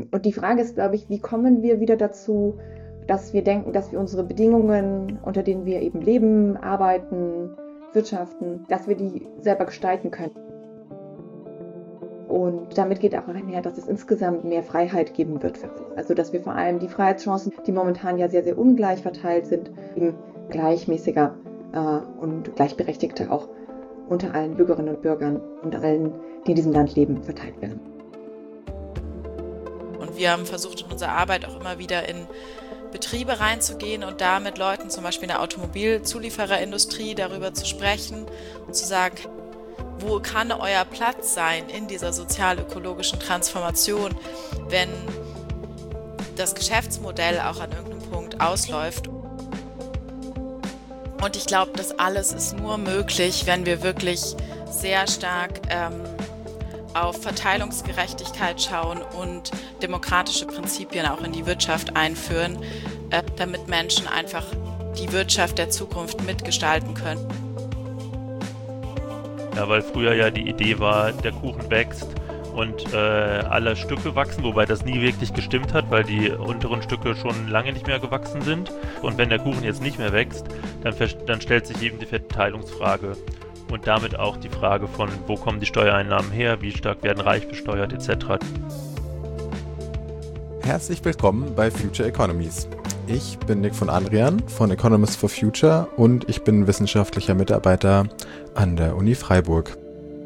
Und die Frage ist, glaube ich, wie kommen wir wieder dazu, dass wir denken, dass wir unsere Bedingungen, unter denen wir eben leben, arbeiten, wirtschaften, dass wir die selber gestalten können. Und damit geht auch einher, dass es insgesamt mehr Freiheit geben wird für uns. Also dass wir vor allem die Freiheitschancen, die momentan ja sehr, sehr ungleich verteilt sind, eben gleichmäßiger und gleichberechtigter auch unter allen Bürgerinnen und Bürgern und allen, die in diesem Land leben, verteilt werden. Und wir haben versucht, in unserer Arbeit auch immer wieder in Betriebe reinzugehen und da mit Leuten, zum Beispiel in der Automobilzuliefererindustrie, darüber zu sprechen und zu sagen, wo kann euer Platz sein in dieser sozial-ökologischen Transformation, wenn das Geschäftsmodell auch an irgendeinem Punkt ausläuft. Und ich glaube, das alles ist nur möglich, wenn wir wirklich sehr stark auf Verteilungsgerechtigkeit schauen und demokratische Prinzipien auch in die Wirtschaft einführen, damit Menschen einfach die Wirtschaft der Zukunft mitgestalten können. Ja, weil früher ja die Idee war, der Kuchen wächst und alle Stücke wachsen, wobei das nie wirklich gestimmt hat, weil die unteren Stücke schon lange nicht mehr gewachsen sind. Und wenn der Kuchen jetzt nicht mehr wächst, dann stellt sich eben die Verteilungsfrage und damit auch die Frage von, wo kommen die Steuereinnahmen her, wie stark werden reich besteuert etc. Herzlich willkommen bei Future Economies. Ich bin Nick von Adrian von Economists for Future und ich bin wissenschaftlicher Mitarbeiter an der Uni Freiburg.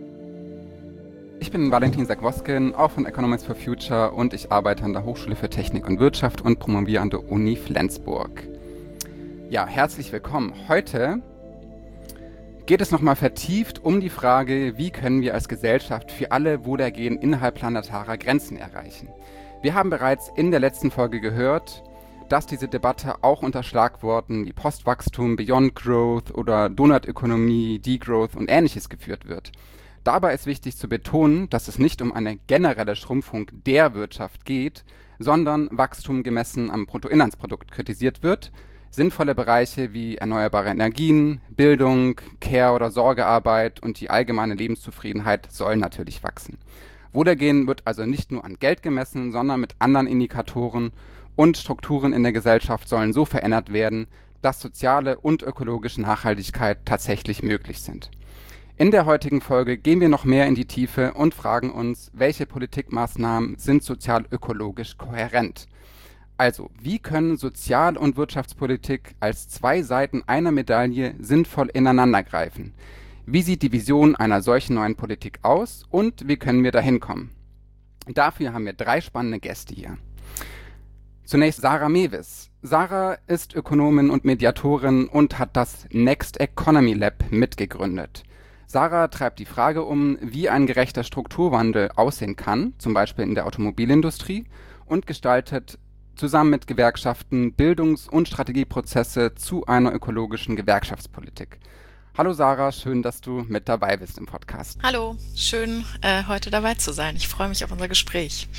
Ich bin Valentin Sagwoskin, auch von Economists for Future und ich arbeite an der Hochschule für Technik und Wirtschaft und promoviere an der Uni Flensburg. Ja, herzlich willkommen. Heute geht es nochmal vertieft um die Frage, wie können wir als Gesellschaft für alle Wohlergehen innerhalb planetarer Grenzen erreichen. Wir haben bereits in der letzten Folge gehört, dass diese Debatte auch unter Schlagworten wie Postwachstum, Beyond Growth oder Donutökonomie, Degrowth und Ähnliches geführt wird. Dabei ist wichtig zu betonen, dass es nicht um eine generelle Schrumpfung der Wirtschaft geht, sondern Wachstum gemessen am Bruttoinlandsprodukt kritisiert wird. Sinnvolle Bereiche wie erneuerbare Energien, Bildung, Care- oder Sorgearbeit und die allgemeine Lebenszufriedenheit sollen natürlich wachsen. Wohlergehen wird also nicht nur an Geld gemessen, sondern mit anderen Indikatoren und Strukturen in der Gesellschaft sollen so verändert werden, dass soziale und ökologische Nachhaltigkeit tatsächlich möglich sind. In der heutigen Folge gehen wir noch mehr in die Tiefe und fragen uns, welche Politikmaßnahmen sind sozial-ökologisch kohärent? Also, wie können Sozial- und Wirtschaftspolitik als zwei Seiten einer Medaille sinnvoll ineinandergreifen? Wie sieht die Vision einer solchen neuen Politik aus und wie können wir dahin kommen? Dafür haben wir 3 spannende Gäste hier. Zunächst Sarah Mewis. Sarah ist Ökonomin und Mediatorin und hat das Next Economy Lab mitgegründet. Sarah treibt die Frage um, wie ein gerechter Strukturwandel aussehen kann, zum Beispiel in der Automobilindustrie, und gestaltet zusammen mit Gewerkschaften Bildungs- und Strategieprozesse zu einer ökologischen Gewerkschaftspolitik. Hallo Sarah, schön, dass du mit dabei bist im Podcast. Hallo, schön heute dabei zu sein. Ich freue mich auf unser Gespräch.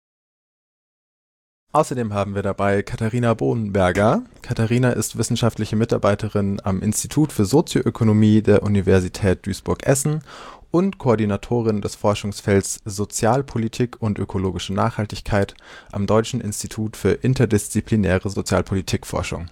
Außerdem haben wir dabei Katharina Bohnenberger. Katharina ist wissenschaftliche Mitarbeiterin am Institut für Sozioökonomie der Universität Duisburg-Essen und Koordinatorin des Forschungsfelds Sozialpolitik und ökologische Nachhaltigkeit am Deutschen Institut für interdisziplinäre Sozialpolitikforschung.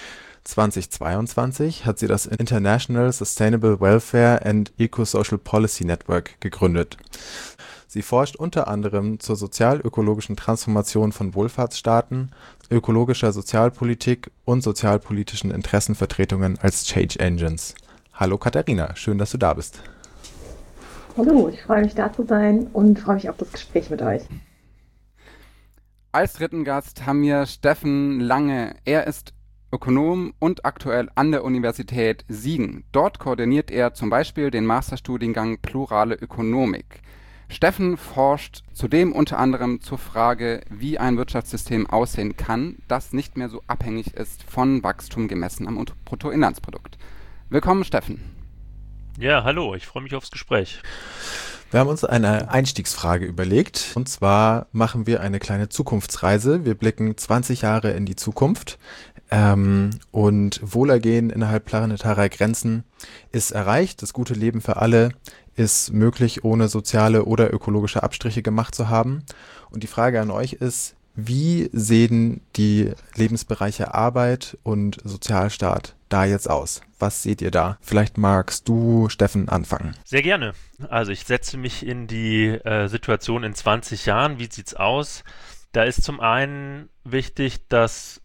2022 hat sie das International Sustainable Welfare and Eco-Social Policy Network gegründet. Sie forscht unter anderem zur sozial-ökologischen Transformation von Wohlfahrtsstaaten, ökologischer Sozialpolitik und sozialpolitischen Interessenvertretungen als Change Engines. Hallo Katharina, schön, dass du da bist. Hallo, ich freue mich da zu sein und freue mich auf das Gespräch mit euch. Als dritten Gast haben wir Steffen Lange. Er ist Ökonom und aktuell an der Universität Siegen. Dort koordiniert er zum Beispiel den Masterstudiengang Plurale Ökonomik. Steffen forscht zudem unter anderem zur Frage, wie ein Wirtschaftssystem aussehen kann, das nicht mehr so abhängig ist von Wachstum gemessen am Bruttoinlandsprodukt. Willkommen, Steffen. Ja, hallo, ich freue mich aufs Gespräch. Wir haben uns eine Einstiegsfrage überlegt, und zwar machen wir eine kleine Zukunftsreise. Wir blicken 20 Jahre in die Zukunft und Wohlergehen innerhalb planetarer Grenzen ist erreicht. Das gute Leben für alle ist möglich, ohne soziale oder ökologische Abstriche gemacht zu haben. Und die Frage an euch ist, wie sehen die Lebensbereiche Arbeit und Sozialstaat da jetzt aus? Was seht ihr da? Vielleicht magst du, Steffen, anfangen. Sehr gerne. Also ich setze mich in die Situation in 20 Jahren. Wie sieht's aus? Da ist zum einen wichtig, dass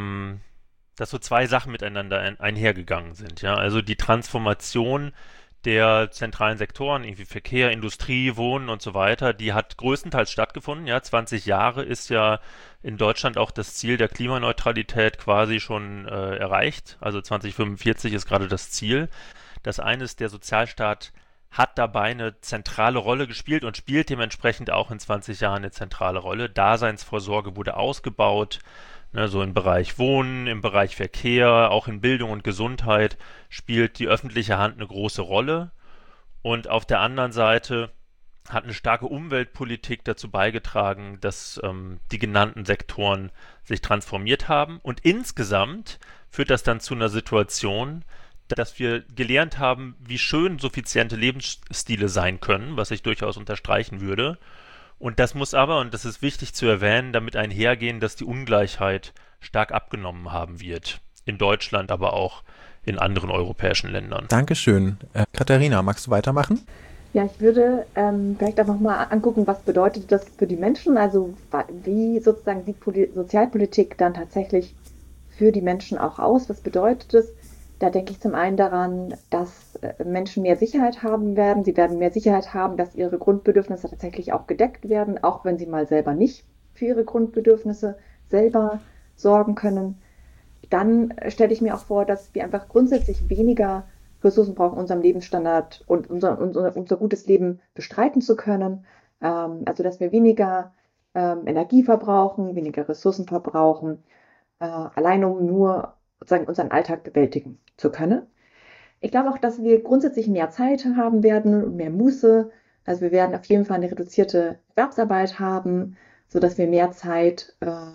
so zwei Sachen miteinander einhergegangen sind. Ja? Also die Transformation der zentralen Sektoren, irgendwie Verkehr, Industrie, Wohnen und so weiter, die hat größtenteils stattgefunden. Ja, 20 Jahre ist ja in Deutschland auch das Ziel der Klimaneutralität quasi schon erreicht. Also 2045 ist gerade das Ziel. Das eine ist, der Sozialstaat hat dabei eine zentrale Rolle gespielt und spielt dementsprechend auch in 20 Jahren eine zentrale Rolle. Daseinsvorsorge wurde ausgebaut, ne, so im Bereich Wohnen, im Bereich Verkehr, auch in Bildung und Gesundheit spielt die öffentliche Hand eine große Rolle. Und auf der anderen Seite hat eine starke Umweltpolitik dazu beigetragen, dass die genannten Sektoren sich transformiert haben. Und insgesamt führt das dann zu einer Situation, dass wir gelernt haben, wie schön suffiziente Lebensstile sein können, was ich durchaus unterstreichen würde. Und das muss aber, und das ist wichtig zu erwähnen, damit einhergehen, dass die Ungleichheit stark abgenommen haben wird. In Deutschland, aber auch in anderen europäischen Ländern. Dankeschön. Katharina, magst du weitermachen? Ja, ich würde vielleicht auch nochmal angucken, was bedeutet das für die Menschen, also wie sozusagen sieht Sozialpolitik dann tatsächlich für die Menschen auch aus, was bedeutet es? Da denke ich zum einen daran, dass Menschen mehr Sicherheit haben werden. Sie werden mehr Sicherheit haben, dass ihre Grundbedürfnisse tatsächlich auch gedeckt werden, auch wenn sie mal selber nicht für ihre Grundbedürfnisse selber sorgen können. Dann stelle ich mir auch vor, dass wir einfach grundsätzlich weniger Ressourcen brauchen, um unseren Lebensstandard und unser gutes Leben bestreiten zu können. Also dass wir weniger Energie verbrauchen, weniger Ressourcen verbrauchen, allein um nur sozusagen unseren Alltag bewältigen zu können. Ich glaube auch, dass wir grundsätzlich mehr Zeit haben werden und mehr Muße. Also wir werden auf jeden Fall eine reduzierte Erwerbsarbeit haben, sodass wir mehr Zeit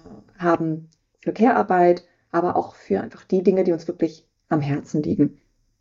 haben für Care-Arbeit, aber auch für einfach die Dinge, die uns wirklich am Herzen liegen.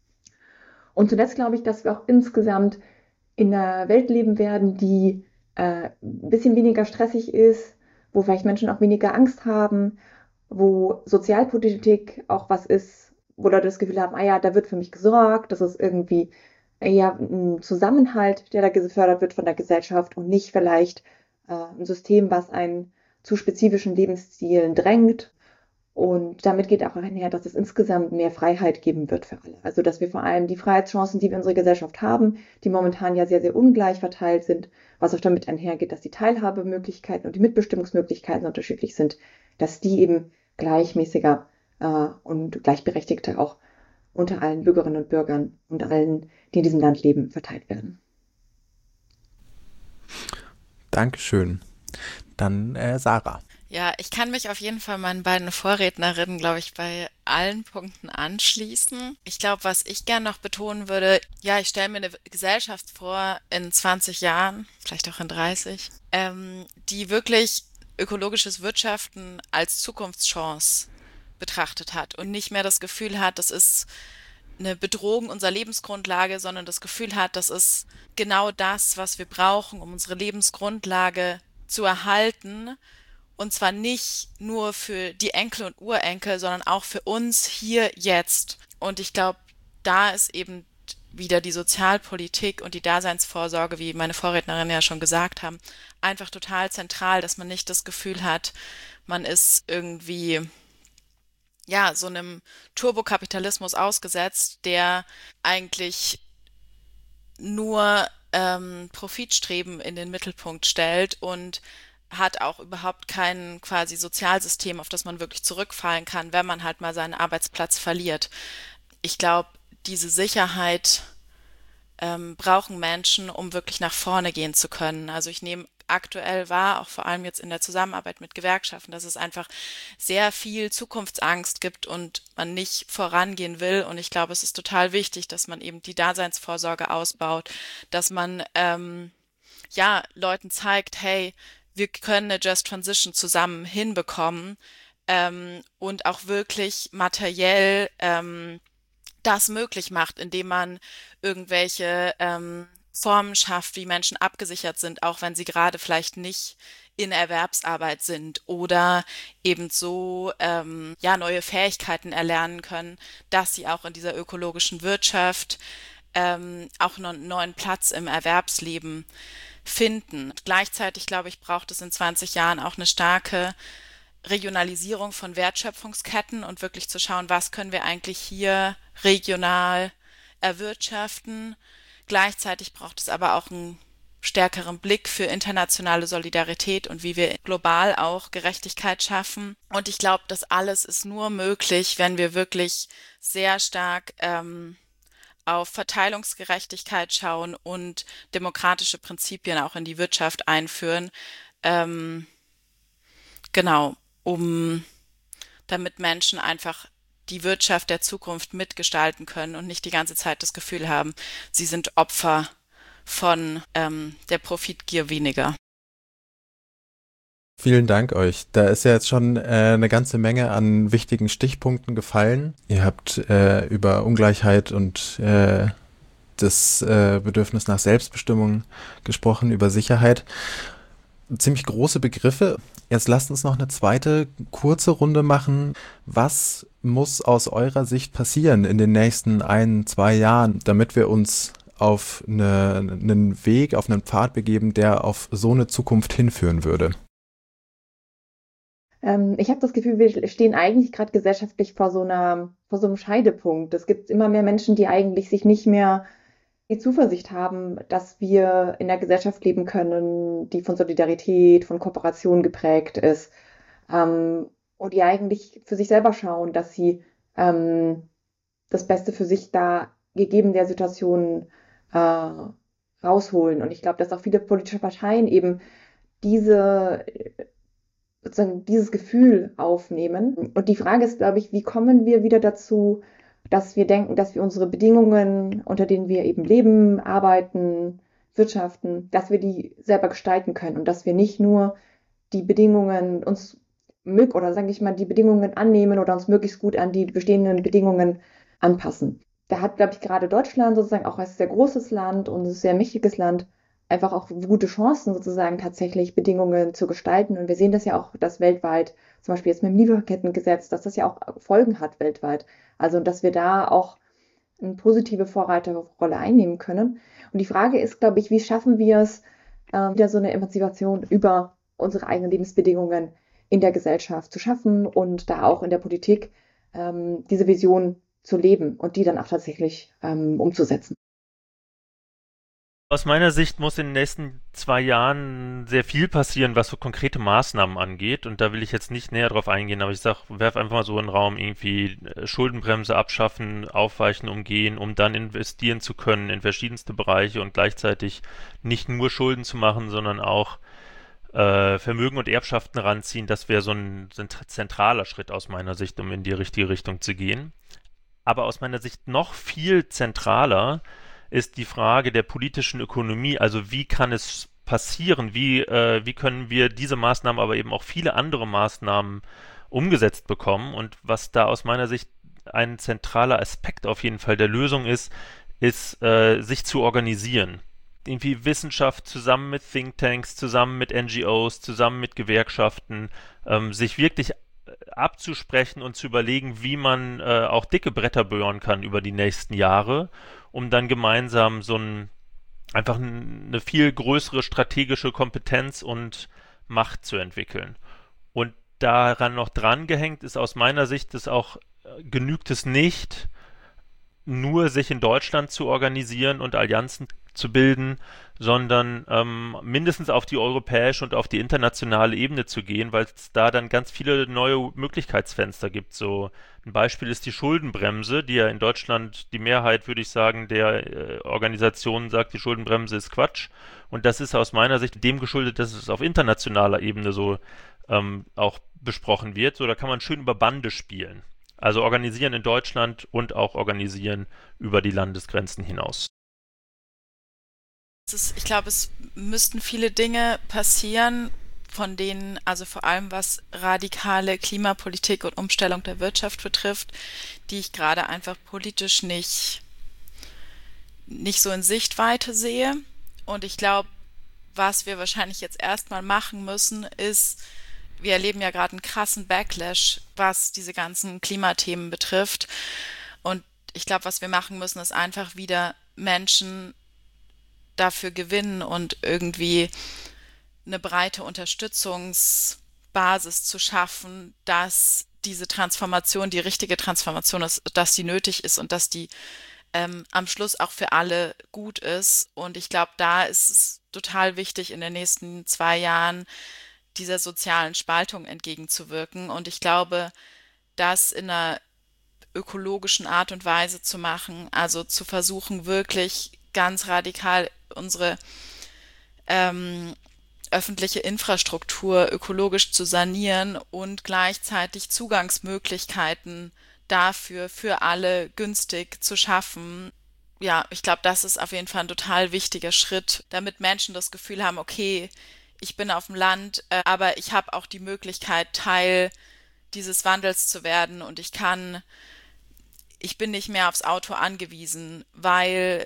Und zuletzt glaube ich, dass wir auch insgesamt in einer Welt leben werden, die ein bisschen weniger stressig ist, wo vielleicht Menschen auch weniger Angst haben, wo Sozialpolitik auch was ist, wo Leute das Gefühl haben, da wird für mich gesorgt, das ist irgendwie ein Zusammenhalt, der da gefördert wird von der Gesellschaft und nicht vielleicht ein System, was einen zu spezifischen Lebensstilen drängt. Und damit geht auch einher, dass es insgesamt mehr Freiheit geben wird für alle. Also dass wir vor allem die Freiheitschancen, die wir in unserer Gesellschaft haben, die momentan ja sehr, sehr ungleich verteilt sind, was auch damit einhergeht, dass die Teilhabemöglichkeiten und die Mitbestimmungsmöglichkeiten unterschiedlich sind, dass die eben gleichmäßiger und gleichberechtigter auch unter allen Bürgerinnen und Bürgern und allen, die in diesem Land leben, verteilt werden. Dankeschön. Dann Sarah. Ja, ich kann mich auf jeden Fall meinen beiden Vorrednerinnen, glaube ich, bei allen Punkten anschließen. Ich glaube, was ich gern noch betonen würde, ja, ich stelle mir eine Gesellschaft vor in 20 Jahren, vielleicht auch in 30, die wirklich ökologisches Wirtschaften als Zukunftschance betrachtet hat und nicht mehr das Gefühl hat, das ist eine Bedrohung unserer Lebensgrundlage, sondern das Gefühl hat, das ist genau das, was wir brauchen, um unsere Lebensgrundlage zu erhalten. Und zwar nicht nur für die Enkel und Urenkel, sondern auch für uns hier jetzt. Und ich glaube, da ist eben wieder die Sozialpolitik und die Daseinsvorsorge, wie meine Vorrednerinnen ja schon gesagt haben, einfach total zentral, dass man nicht das Gefühl hat, man ist irgendwie ja so einem Turbokapitalismus ausgesetzt, der eigentlich nur Profitstreben in den Mittelpunkt stellt und hat auch überhaupt kein quasi Sozialsystem, auf das man wirklich zurückfallen kann, wenn man halt mal seinen Arbeitsplatz verliert. Ich glaube, diese Sicherheit brauchen Menschen, um wirklich nach vorne gehen zu können. Also ich nehme aktuell wahr, auch vor allem jetzt in der Zusammenarbeit mit Gewerkschaften, dass es einfach sehr viel Zukunftsangst gibt und man nicht vorangehen will. Und ich glaube, es ist total wichtig, dass man eben die Daseinsvorsorge ausbaut, dass man Leuten zeigt, hey, wir können eine Just Transition zusammen hinbekommen und auch wirklich materiell das möglich macht, indem man irgendwelche Formen schafft, wie Menschen abgesichert sind, auch wenn sie gerade vielleicht nicht in Erwerbsarbeit sind oder eben so neue Fähigkeiten erlernen können, dass sie auch in dieser ökologischen Wirtschaft auch einen neuen Platz im Erwerbsleben finden. Gleichzeitig, glaube ich, braucht es in 20 Jahren auch eine starke Regionalisierung von Wertschöpfungsketten und wirklich zu schauen, was können wir eigentlich hier regional erwirtschaften. Gleichzeitig braucht es aber auch einen stärkeren Blick für internationale Solidarität und wie wir global auch Gerechtigkeit schaffen. Und ich glaube, das alles ist nur möglich, wenn wir wirklich sehr stark auf Verteilungsgerechtigkeit schauen und demokratische Prinzipien auch in die Wirtschaft einführen. Genau, damit Menschen einfach die Wirtschaft der Zukunft mitgestalten können und nicht die ganze Zeit das Gefühl haben, sie sind Opfer von der Profitgier weniger. Vielen Dank euch. Da ist ja jetzt schon eine ganze Menge an wichtigen Stichpunkten gefallen. Ihr habt über Ungleichheit und das Bedürfnis nach Selbstbestimmung gesprochen, über Sicherheit. Ziemlich große Begriffe. Jetzt lasst uns noch eine zweite kurze Runde machen. Was muss aus eurer Sicht passieren in den nächsten 1-2 Jahren, damit wir uns auf einen Weg, auf einen Pfad begeben, der auf so eine Zukunft hinführen würde? Ich habe das Gefühl, wir stehen eigentlich gerade gesellschaftlich vor so einem Scheidepunkt. Es gibt immer mehr Menschen, die eigentlich sich nicht mehr die Zuversicht haben, dass wir in einer Gesellschaft leben können, die von Solidarität, von Kooperation geprägt ist, und die eigentlich für sich selber schauen, dass sie das Beste für sich da gegeben der Situation rausholen. Und ich glaube, dass auch viele politische Parteien eben sozusagen dieses Gefühl aufnehmen. Und die Frage ist, glaube ich, wie kommen wir wieder dazu, dass wir denken, dass wir unsere Bedingungen, unter denen wir eben leben, arbeiten, wirtschaften, dass wir die selber gestalten können und dass wir nicht nur die Bedingungen die Bedingungen annehmen oder uns möglichst gut an die bestehenden Bedingungen anpassen. Da hat, glaube ich, gerade Deutschland sozusagen auch als sehr großes Land und ein sehr mächtiges Land einfach auch gute Chancen, sozusagen tatsächlich Bedingungen zu gestalten. Und wir sehen das ja auch, dass weltweit, zum Beispiel jetzt mit dem Lieferkettengesetz, dass das ja auch Folgen hat weltweit. Also, dass wir da auch eine positive Vorreiterrolle einnehmen können. Und die Frage ist, glaube ich, wie schaffen wir es, wieder so eine Emanzipation über unsere eigenen Lebensbedingungen in der Gesellschaft zu schaffen und da auch in der Politik diese Vision zu leben und die dann auch tatsächlich umzusetzen. Aus meiner Sicht muss in den nächsten 2 Jahren sehr viel passieren, was so konkrete Maßnahmen angeht. Und da will ich jetzt nicht näher drauf eingehen, aber ich werf einfach mal so in den Raum, irgendwie Schuldenbremse abschaffen, aufweichen, umgehen, um dann investieren zu können in verschiedenste Bereiche und gleichzeitig nicht nur Schulden zu machen, sondern auch Vermögen und Erbschaften ranziehen. Das wäre so ein zentraler Schritt aus meiner Sicht, um in die richtige Richtung zu gehen. Aber aus meiner Sicht noch viel zentraler ist die Frage der politischen Ökonomie, also wie kann es passieren, wie können wir diese Maßnahmen, aber eben auch viele andere Maßnahmen umgesetzt bekommen, und was da aus meiner Sicht ein zentraler Aspekt auf jeden Fall der Lösung ist, sich zu organisieren. Irgendwie Wissenschaft zusammen mit Thinktanks, zusammen mit NGOs, zusammen mit Gewerkschaften, sich wirklich abzusprechen und zu überlegen, wie man auch dicke Bretter bohren kann über die nächsten Jahre, um dann gemeinsam einfach eine viel größere strategische Kompetenz und Macht zu entwickeln. Und daran noch dran gehängt ist aus meiner Sicht, genügt es nicht, nur sich in Deutschland zu organisieren und Allianzen zu bilden, sondern mindestens auf die europäische und auf die internationale Ebene zu gehen, weil es da dann ganz viele neue Möglichkeitsfenster gibt. So ein Beispiel ist die Schuldenbremse, die ja in Deutschland die Mehrheit, würde ich sagen, der Organisationen sagt, die Schuldenbremse ist Quatsch. Und das ist aus meiner Sicht dem geschuldet, dass es auf internationaler Ebene so auch besprochen wird. So, da kann man schön über Bande spielen. Also organisieren in Deutschland und auch organisieren über die Landesgrenzen hinaus. Ich glaube, es müssten viele Dinge passieren, von denen, also vor allem was radikale Klimapolitik und Umstellung der Wirtschaft betrifft, die ich gerade einfach politisch nicht so in Sichtweite sehe. Und ich glaube, was wir wahrscheinlich jetzt erstmal machen müssen, ist, wir erleben ja gerade einen krassen Backlash, was diese ganzen Klimathemen betrifft. Und ich glaube, was wir machen müssen, ist einfach wieder Menschen dafür gewinnen und irgendwie eine breite Unterstützungsbasis zu schaffen, dass diese Transformation die richtige Transformation ist, dass die nötig ist und dass die am Schluss auch für alle gut ist. Und ich glaube, da ist es total wichtig, in den nächsten 2 Jahren dieser sozialen Spaltung entgegenzuwirken. Und ich glaube, das in einer ökologischen Art und Weise zu machen, also zu versuchen, wirklich ganz radikal unsere öffentliche Infrastruktur ökologisch zu sanieren und gleichzeitig Zugangsmöglichkeiten dafür für alle günstig zu schaffen. Ja, ich glaube, das ist auf jeden Fall ein total wichtiger Schritt, damit Menschen das Gefühl haben, okay, ich bin auf dem Land, aber ich habe auch die Möglichkeit, Teil dieses Wandels zu werden und ich bin nicht mehr aufs Auto angewiesen, weil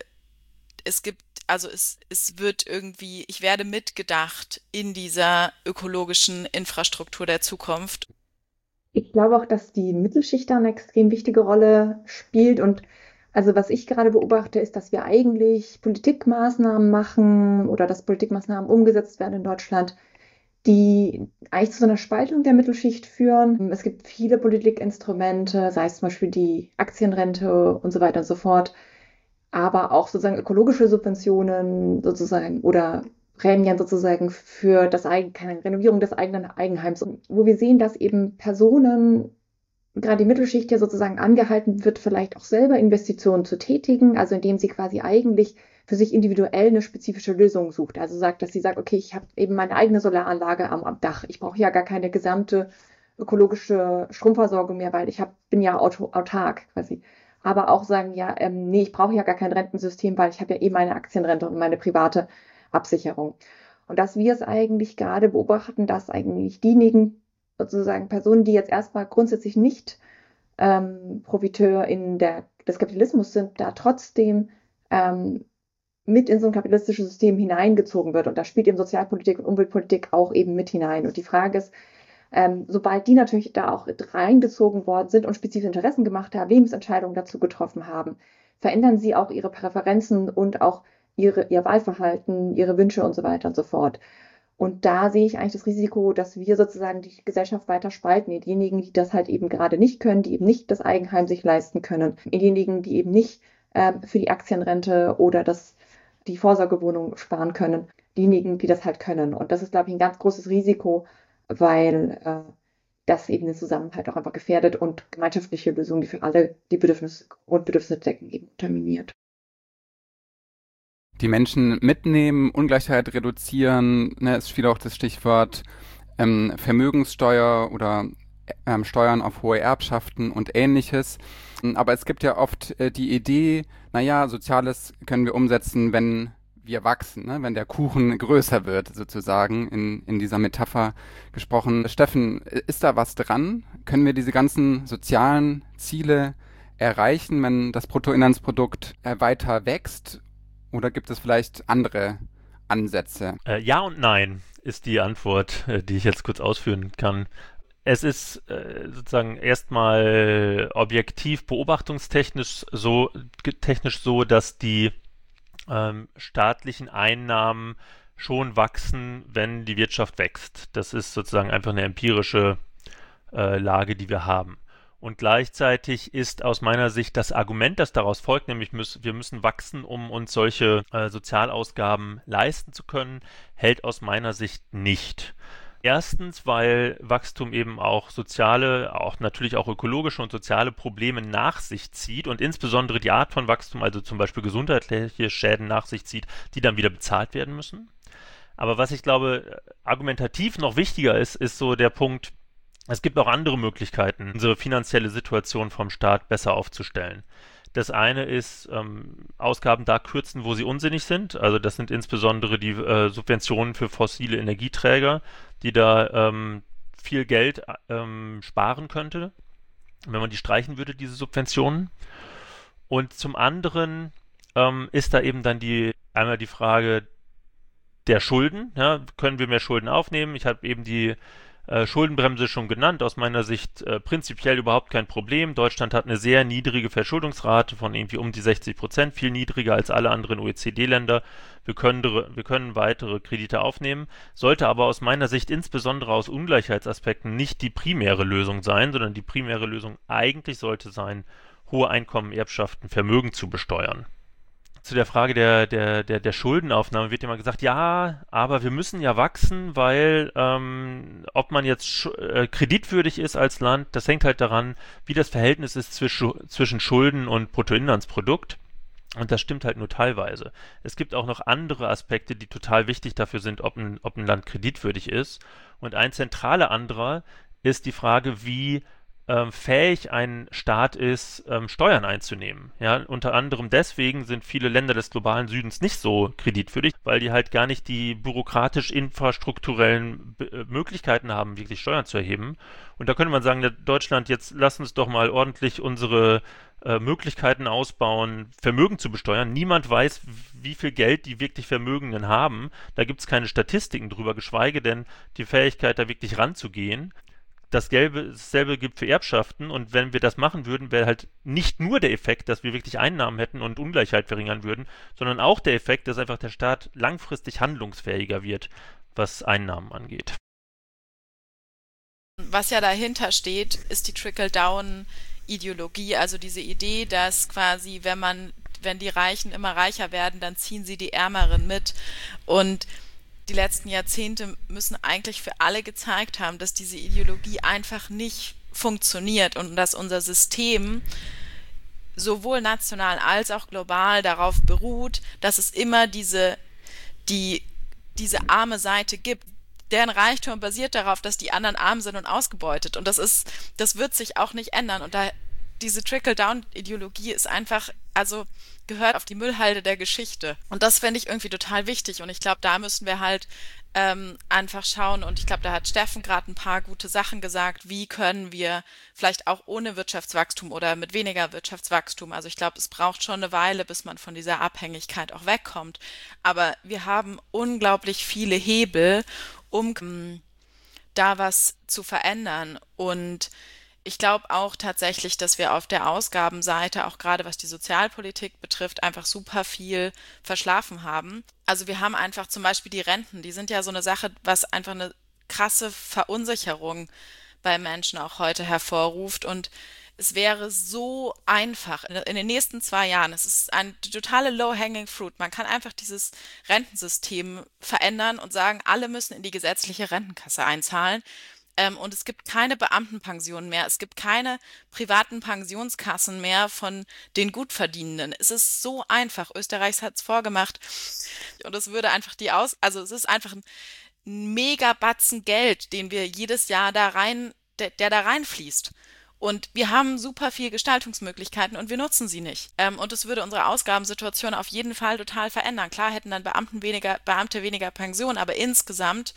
es wird irgendwie, ich werde mitgedacht in dieser ökologischen Infrastruktur der Zukunft. Ich glaube auch, dass die Mittelschicht da eine extrem wichtige Rolle spielt. Und also was ich gerade beobachte, ist, dass wir eigentlich Politikmaßnahmen machen oder dass Politikmaßnahmen umgesetzt werden in Deutschland, die eigentlich zu so einer Spaltung der Mittelschicht führen. Es gibt viele Politikinstrumente, sei es zum Beispiel die Aktienrente und so weiter und so fort, aber auch sozusagen ökologische Subventionen sozusagen oder Prämien sozusagen für keine Renovierung des eigenen Eigenheims, wo wir sehen, dass eben Personen, gerade die Mittelschicht ja sozusagen angehalten wird, vielleicht auch selber Investitionen zu tätigen, also indem sie quasi eigentlich für sich individuell eine spezifische Lösung sucht. Also dass sie sagt, okay, ich habe eben meine eigene Solaranlage am Dach. Ich brauche ja gar keine gesamte ökologische Stromversorgung mehr, weil bin ja autark quasi. Aber auch sagen, ja, nee, ich brauche ja gar kein Rentensystem, weil ich habe ja eh meine Aktienrente und meine private Absicherung. Und dass wir es eigentlich gerade beobachten, dass eigentlich diejenigen sozusagen Personen, die jetzt erstmal grundsätzlich nicht ProfiteurInnen des Kapitalismus sind, da trotzdem mit in so ein kapitalistisches System hineingezogen wird. Und da spielt eben Sozialpolitik und Umweltpolitik auch eben mit hinein. Und die Frage ist, sobald die natürlich da auch reingezogen worden sind und spezifische Interessen gemacht haben, Lebensentscheidungen dazu getroffen haben, verändern sie auch ihre Präferenzen und auch ihr Wahlverhalten, ihre Wünsche und so weiter und so fort. Und da sehe ich eigentlich das Risiko, dass wir sozusagen die Gesellschaft weiter spalten. Diejenigen, die das halt eben gerade nicht können, die eben nicht das Eigenheim sich leisten können. Diejenigen, die eben nicht für die Aktienrente oder die Vorsorgewohnung sparen können. Diejenigen, die das halt können. Und das ist, glaube ich, ein ganz großes Risiko, weil das eben den Zusammenhalt auch einfach gefährdet und gemeinschaftliche Lösungen, die für alle die Grundbedürfnisse decken, eben unterminiert. Die Menschen mitnehmen, Ungleichheit reduzieren, ne, ist viel auch das Stichwort Vermögenssteuer oder Steuern auf hohe Erbschaften und Ähnliches. Aber es gibt ja oft die Idee, naja, Soziales können wir umsetzen, wenn wir wachsen, ne? Wenn der Kuchen größer wird, sozusagen, in dieser Metapher gesprochen. Steffen, ist da was dran? Können wir diese ganzen sozialen Ziele erreichen, wenn das Bruttoinlandsprodukt weiter wächst? Oder gibt es vielleicht andere Ansätze? Ja und nein ist die Antwort, die ich jetzt kurz ausführen kann. Es ist sozusagen erstmal objektiv beobachtungstechnisch so, dass die staatlichen Einnahmen schon wachsen, wenn die Wirtschaft wächst. Das ist sozusagen einfach eine empirische Lage, die wir haben. Und gleichzeitig ist aus meiner Sicht das Argument, das daraus folgt, nämlich wir müssen wachsen, um uns solche Sozialausgaben leisten zu können, hält aus meiner Sicht nicht. Erstens, weil Wachstum eben auch natürlich auch ökologische und soziale Probleme nach sich zieht und insbesondere die Art von Wachstum, also zum Beispiel gesundheitliche Schäden nach sich zieht, die dann wieder bezahlt werden müssen. Aber was ich glaube, argumentativ noch wichtiger ist so der Punkt, es gibt auch andere Möglichkeiten, unsere finanzielle Situation vom Staat besser aufzustellen. Das eine ist, Ausgaben da kürzen, wo sie unsinnig sind. Also das sind insbesondere die Subventionen für fossile Energieträger, die da viel Geld sparen könnte, wenn man die streichen würde, diese Subventionen. Und zum anderen ist da eben dann einmal die Frage der Schulden. Ja, können wir mehr Schulden aufnehmen? Ich habe eben die Schuldenbremse schon genannt, aus meiner Sicht prinzipiell überhaupt kein Problem. Deutschland hat eine sehr niedrige Verschuldungsrate von irgendwie um die 60%, viel niedriger als alle anderen OECD-Länder. Wir können weitere Kredite aufnehmen, sollte aber aus meiner Sicht insbesondere aus Ungleichheitsaspekten nicht die primäre Lösung sein, sondern die primäre Lösung eigentlich sollte sein, hohe Einkommen, Erbschaften, Vermögen zu besteuern. Zu der Frage der Schuldenaufnahme wird immer gesagt, ja, aber wir müssen ja wachsen, weil ob man jetzt kreditwürdig ist als Land, das hängt halt daran, wie das Verhältnis ist zwischen Schulden und Bruttoinlandsprodukt. Und das stimmt halt nur teilweise. Es gibt auch noch andere Aspekte, die total wichtig dafür sind, ob ein Land kreditwürdig ist. Und ein zentraler anderer ist die Frage, wie fähig ein Staat ist, Steuern einzunehmen. Ja, unter anderem deswegen sind viele Länder des globalen Südens nicht so kreditwürdig, weil die halt gar nicht die bürokratisch-infrastrukturellen Möglichkeiten haben, wirklich Steuern zu erheben. Und da könnte man sagen, Deutschland, jetzt lass uns doch mal ordentlich unsere Möglichkeiten ausbauen, Vermögen zu besteuern. Niemand weiß, wie viel Geld die wirklich Vermögenden haben. Da gibt es keine Statistiken drüber, geschweige denn die Fähigkeit, da wirklich ranzugehen. Dasselbe gilt für Erbschaften, und wenn wir das machen würden, wäre halt nicht nur der Effekt, dass wir wirklich Einnahmen hätten und Ungleichheit verringern würden, sondern auch der Effekt, dass einfach der Staat langfristig handlungsfähiger wird, was Einnahmen angeht. Was ja dahinter steht, ist die Trickle-Down-Ideologie, also diese Idee, dass quasi, wenn die Reichen immer reicher werden, dann ziehen sie die Ärmeren mit. Und die letzten Jahrzehnte müssen eigentlich für alle gezeigt haben, dass diese Ideologie einfach nicht funktioniert und dass unser System sowohl national als auch global darauf beruht, dass es immer diese arme Seite gibt. Deren Reichtum basiert darauf, dass die anderen arm sind und ausgebeutet. Und das wird sich auch nicht ändern. Und diese Trickle-Down-Ideologie ist einfach, also gehört auf die Müllhalde der Geschichte. Und das finde ich irgendwie total wichtig. Und ich glaube, da müssen wir halt einfach schauen. Und ich glaube, da hat Steffen gerade ein paar gute Sachen gesagt. Wie können wir vielleicht auch ohne Wirtschaftswachstum oder mit weniger Wirtschaftswachstum, also ich glaube, es braucht schon eine Weile, bis man von dieser Abhängigkeit auch wegkommt. Aber wir haben unglaublich viele Hebel, um da was zu verändern. Und ich glaube auch tatsächlich, dass wir auf der Ausgabenseite, auch gerade was die Sozialpolitik betrifft, einfach super viel verschlafen haben. Also wir haben einfach zum Beispiel die Renten, die sind ja so eine Sache, was einfach eine krasse Verunsicherung bei Menschen auch heute hervorruft. Und es wäre so einfach in den nächsten 2 Jahren, es ist eine totale low-hanging fruit, man kann einfach dieses Rentensystem verändern und sagen, alle müssen in die gesetzliche Rentenkasse einzahlen. Und es gibt keine Beamtenpensionen mehr, es gibt keine privaten Pensionskassen mehr von den Gutverdienenden. Es ist so einfach. Österreich hat es vorgemacht. Und es würde einfach also es ist einfach ein Megabatzen Geld, den wir jedes Jahr der da reinfließt. Und wir haben super viel Gestaltungsmöglichkeiten und wir nutzen sie nicht. Und es würde unsere Ausgabensituation auf jeden Fall total verändern. Klar hätten dann Beamte weniger Pension, aber insgesamt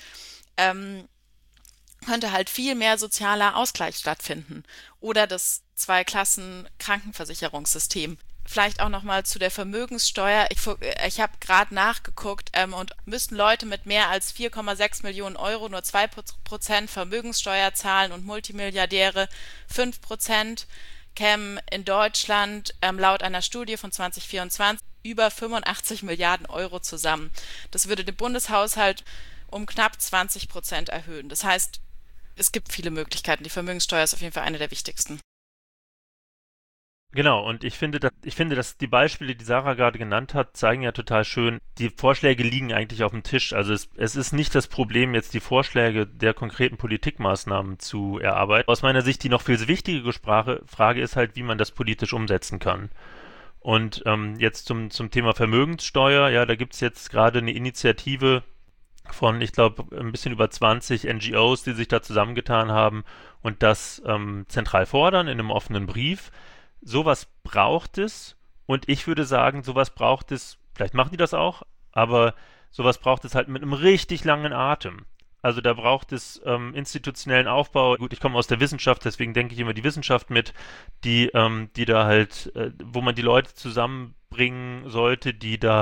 könnte halt viel mehr sozialer Ausgleich stattfinden. Oder das Zwei-Klassen-Krankenversicherungssystem. Vielleicht auch nochmal zu der Vermögenssteuer. Ich habe gerade nachgeguckt und müssten Leute mit mehr als 4,6 Millionen Euro nur 2% Vermögenssteuer zahlen und Multimilliardäre 5%, kämen in Deutschland laut einer Studie von 2024 über 85 Milliarden Euro zusammen. Das würde den Bundeshaushalt um knapp 20% erhöhen. Das heißt, es gibt viele Möglichkeiten. Die Vermögenssteuer ist auf jeden Fall eine der wichtigsten. Genau, und ich finde, dass die Beispiele, die Sarah gerade genannt hat, zeigen ja total schön, die Vorschläge liegen eigentlich auf dem Tisch. Also es ist nicht das Problem, jetzt die Vorschläge der konkreten Politikmaßnahmen zu erarbeiten. Aus meiner Sicht die noch viel wichtigere Frage ist halt, wie man das politisch umsetzen kann. Und jetzt zum Thema Vermögenssteuer, ja, da gibt es jetzt gerade eine Initiative von, ich glaube, ein bisschen über 20 NGOs, die sich da zusammengetan haben und das zentral fordern in einem offenen Brief. Sowas braucht es, und ich würde sagen, sowas braucht es, vielleicht machen die das auch, aber sowas braucht es halt mit einem richtig langen Atem. Also da braucht es institutionellen Aufbau. Gut, ich komme aus der Wissenschaft, deswegen denke ich immer die Wissenschaft mit, die da halt, wo man die Leute zusammenbringen sollte, die da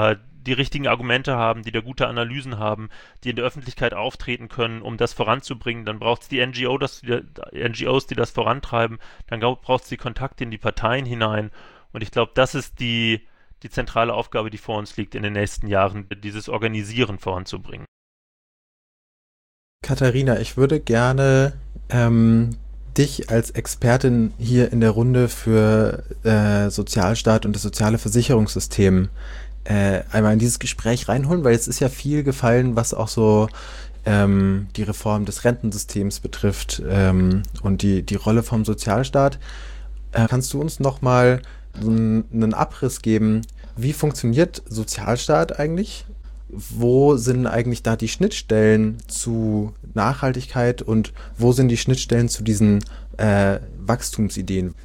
die richtigen Argumente haben, die da gute Analysen haben, die in der Öffentlichkeit auftreten können, um das voranzubringen. Dann braucht es die NGOs, die das vorantreiben. Dann braucht es die Kontakte in die Parteien hinein. Und ich glaube, das ist die zentrale Aufgabe, die vor uns liegt in den nächsten Jahren, dieses Organisieren voranzubringen. Katharina, ich würde gerne dich als Expertin hier in der Runde für Sozialstaat und das soziale Versicherungssystem einmal in dieses Gespräch reinholen, weil es ist ja viel gefallen, was auch so die Reform des Rentensystems betrifft und die Rolle vom Sozialstaat. Kannst du uns nochmal einen Abriss geben, wie funktioniert Sozialstaat eigentlich? Wo sind eigentlich da die Schnittstellen zu Nachhaltigkeit und wo sind die Schnittstellen zu diesen Wachstumsideen?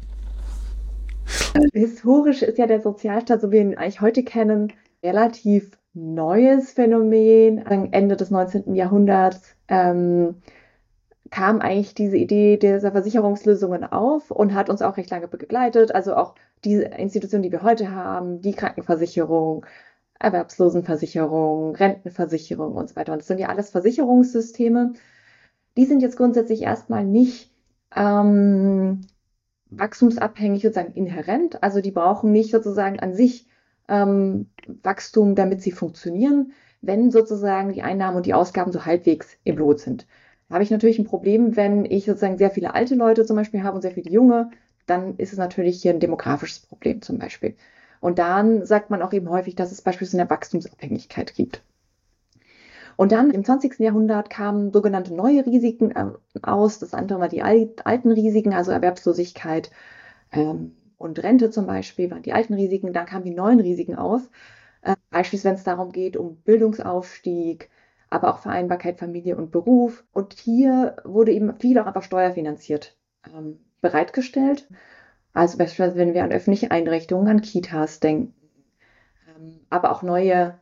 Historisch ist ja der Sozialstaat, so wie wir ihn eigentlich heute kennen, relativ neues Phänomen. Ende des 19. Jahrhunderts kam eigentlich diese Idee dieser Versicherungslösungen auf und hat uns auch recht lange begleitet. Also auch diese Institutionen, die wir heute haben, die Krankenversicherung, Erwerbslosenversicherung, Rentenversicherung und so weiter. Und das sind ja alles Versicherungssysteme. Die sind jetzt grundsätzlich erstmal nicht wachstumsabhängig sozusagen inhärent. Also die brauchen nicht sozusagen an sich Wachstum, damit sie funktionieren, wenn sozusagen die Einnahmen und die Ausgaben so halbwegs im Lot sind. Da habe ich natürlich ein Problem, wenn ich sozusagen sehr viele alte Leute zum Beispiel habe und sehr viele junge, dann ist es natürlich hier ein demografisches Problem zum Beispiel. Und dann sagt man auch eben häufig, dass es beispielsweise eine Wachstumsabhängigkeit gibt. Und dann im 20. Jahrhundert kamen sogenannte neue Risiken aus. Das andere war die alten Risiken, also Erwerbslosigkeit und Rente zum Beispiel, waren die alten Risiken. Dann kamen die neuen Risiken auf. Beispielsweise, wenn es darum geht, um Bildungsaufstieg, aber auch Vereinbarkeit Familie und Beruf. Und hier wurde eben viel auch einfach steuerfinanziert bereitgestellt. Also beispielsweise, wenn wir an öffentliche Einrichtungen, an Kitas denken, aber auch neue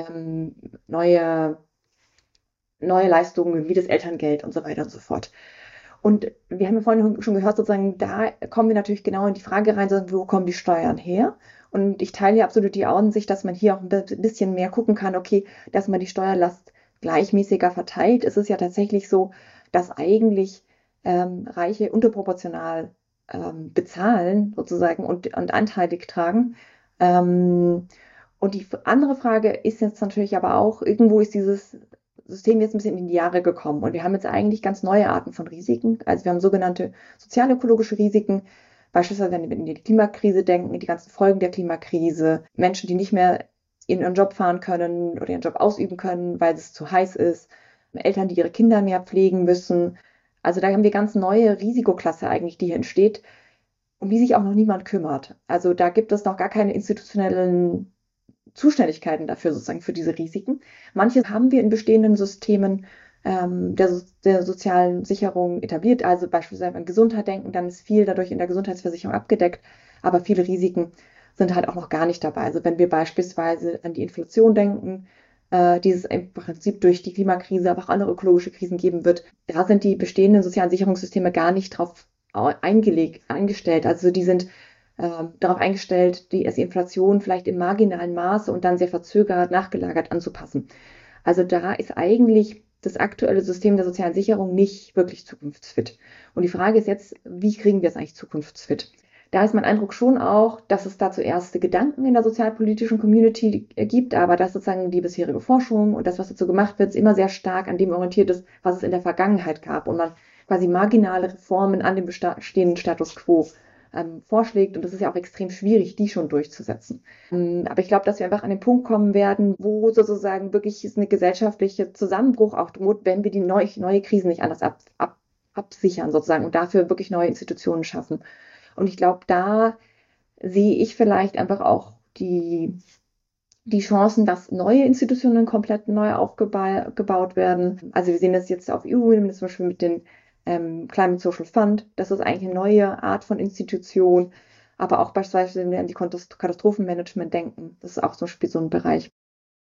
Leistungen wie das Elterngeld und so weiter und so fort. Und wir haben ja vorhin schon gehört, sozusagen, da kommen wir natürlich genau in die Frage rein, wo kommen die Steuern her? Und ich teile hier absolut die Ansicht, dass man hier auch ein bisschen mehr gucken kann, okay, dass man die Steuerlast gleichmäßiger verteilt. Es ist ja tatsächlich so, dass eigentlich Reiche unterproportional bezahlen sozusagen und anteilig tragen. Und die andere Frage ist jetzt natürlich aber auch, irgendwo ist dieses System jetzt ein bisschen in die Jahre gekommen und wir haben jetzt eigentlich ganz neue Arten von Risiken. Also wir haben sogenannte sozialökologische Risiken, beispielsweise wenn wir in die Klimakrise denken, die ganzen Folgen der Klimakrise, Menschen, die nicht mehr in ihren Job fahren können oder ihren Job ausüben können, weil es zu heiß ist, Eltern, die ihre Kinder mehr pflegen müssen. Also da haben wir ganz neue Risikoklasse eigentlich, die hier entsteht, um die sich auch noch niemand kümmert. Also da gibt es noch gar keine institutionellen Zuständigkeiten dafür sozusagen für diese Risiken. Manche haben wir in bestehenden Systemen der sozialen Sicherung etabliert, also beispielsweise an Gesundheit denken, dann ist viel dadurch in der Gesundheitsversicherung abgedeckt, aber viele Risiken sind halt auch noch gar nicht dabei. Also wenn wir beispielsweise an die Inflation denken, die es im Prinzip durch die Klimakrise, aber auch andere ökologische Krisen geben wird, da sind die bestehenden sozialen Sicherungssysteme gar nicht drauf eingestellt. Also die sind darauf eingestellt, die Inflation vielleicht im marginalen Maße und dann sehr verzögert, nachgelagert anzupassen. Also da ist eigentlich das aktuelle System der sozialen Sicherung nicht wirklich zukunftsfit. Und die Frage ist jetzt, wie kriegen wir es eigentlich zukunftsfit? Da ist mein Eindruck schon auch, dass es dazu erste Gedanken in der sozialpolitischen Community gibt, aber dass sozusagen die bisherige Forschung und das, was dazu gemacht wird, immer sehr stark an dem orientiert ist, was es in der Vergangenheit gab und man quasi marginale Reformen an dem bestehenden Status quo vorschlägt. Und das ist ja auch extrem schwierig, die schon durchzusetzen. Aber ich glaube, dass wir einfach an den Punkt kommen werden, wo sozusagen wirklich eine gesellschaftliche Zusammenbruch auch droht, wenn wir die neue Krisen nicht anders absichern sozusagen und dafür wirklich neue Institutionen schaffen. Und ich glaube, da sehe ich vielleicht einfach auch die Chancen, dass neue Institutionen komplett neu aufgebaut werden. Also wir sehen das jetzt auf EU-Ebene zum Beispiel mit den Climate Social Fund. Das ist eigentlich eine neue Art von Institution. Aber auch beispielsweise, wenn wir an die Katastrophenmanagement denken, das ist auch zum Beispiel so ein Bereich.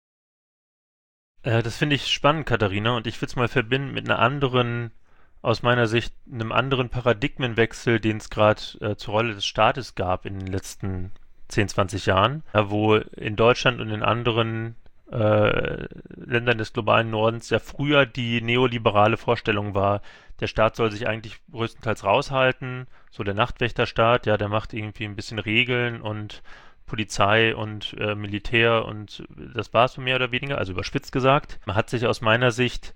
Das finde ich spannend, Katharina, und ich würde es mal verbinden mit einer anderen, aus meiner Sicht, einem anderen Paradigmenwechsel, den es gerade zur Rolle des Staates gab in den letzten 10, 20 Jahren, wo in Deutschland und in anderen Ländern des globalen Nordens ja früher die neoliberale Vorstellung war, der Staat soll sich eigentlich größtenteils raushalten, so der Nachtwächterstaat, ja, der macht irgendwie ein bisschen Regeln und Polizei und Militär und das war es so mehr oder weniger, also überspitzt gesagt. Man hat sich aus meiner Sicht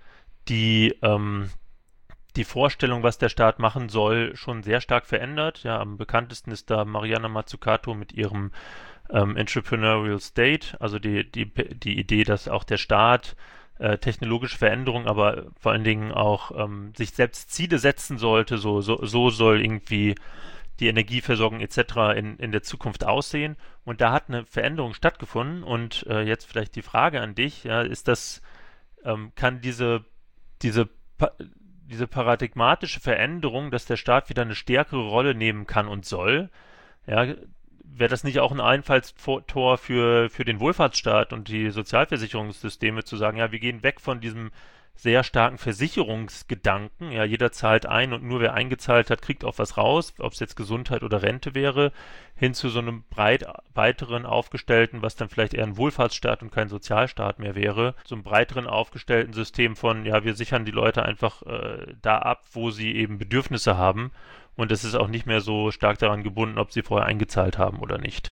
die Vorstellung, was der Staat machen soll, schon sehr stark verändert. Ja, am bekanntesten ist da Mariana Mazzucato mit ihrem Entrepreneurial State, also die Idee, dass auch der Staat technologische Veränderungen, aber vor allen Dingen auch sich selbst Ziele setzen sollte, so soll irgendwie die Energieversorgung etc. in der Zukunft aussehen. Und da hat eine Veränderung stattgefunden. Und jetzt vielleicht die Frage an dich, ja, ist das, kann diese paradigmatische Veränderung, dass der Staat wieder eine stärkere Rolle nehmen kann und soll, ja, wäre das nicht auch ein Einfallstor für den Wohlfahrtsstaat und die Sozialversicherungssysteme zu sagen, ja, wir gehen weg von diesem sehr starken Versicherungsgedanken, ja, jeder zahlt ein und nur wer eingezahlt hat, kriegt auch was raus, ob es jetzt Gesundheit oder Rente wäre, hin zu so einem breiteren aufgestellten, was dann vielleicht eher ein Wohlfahrtsstaat und kein Sozialstaat mehr wäre, so einem breiteren aufgestellten System von, ja, wir sichern die Leute einfach da ab, wo sie eben Bedürfnisse haben und es ist auch nicht mehr so stark daran gebunden, ob sie vorher eingezahlt haben oder nicht.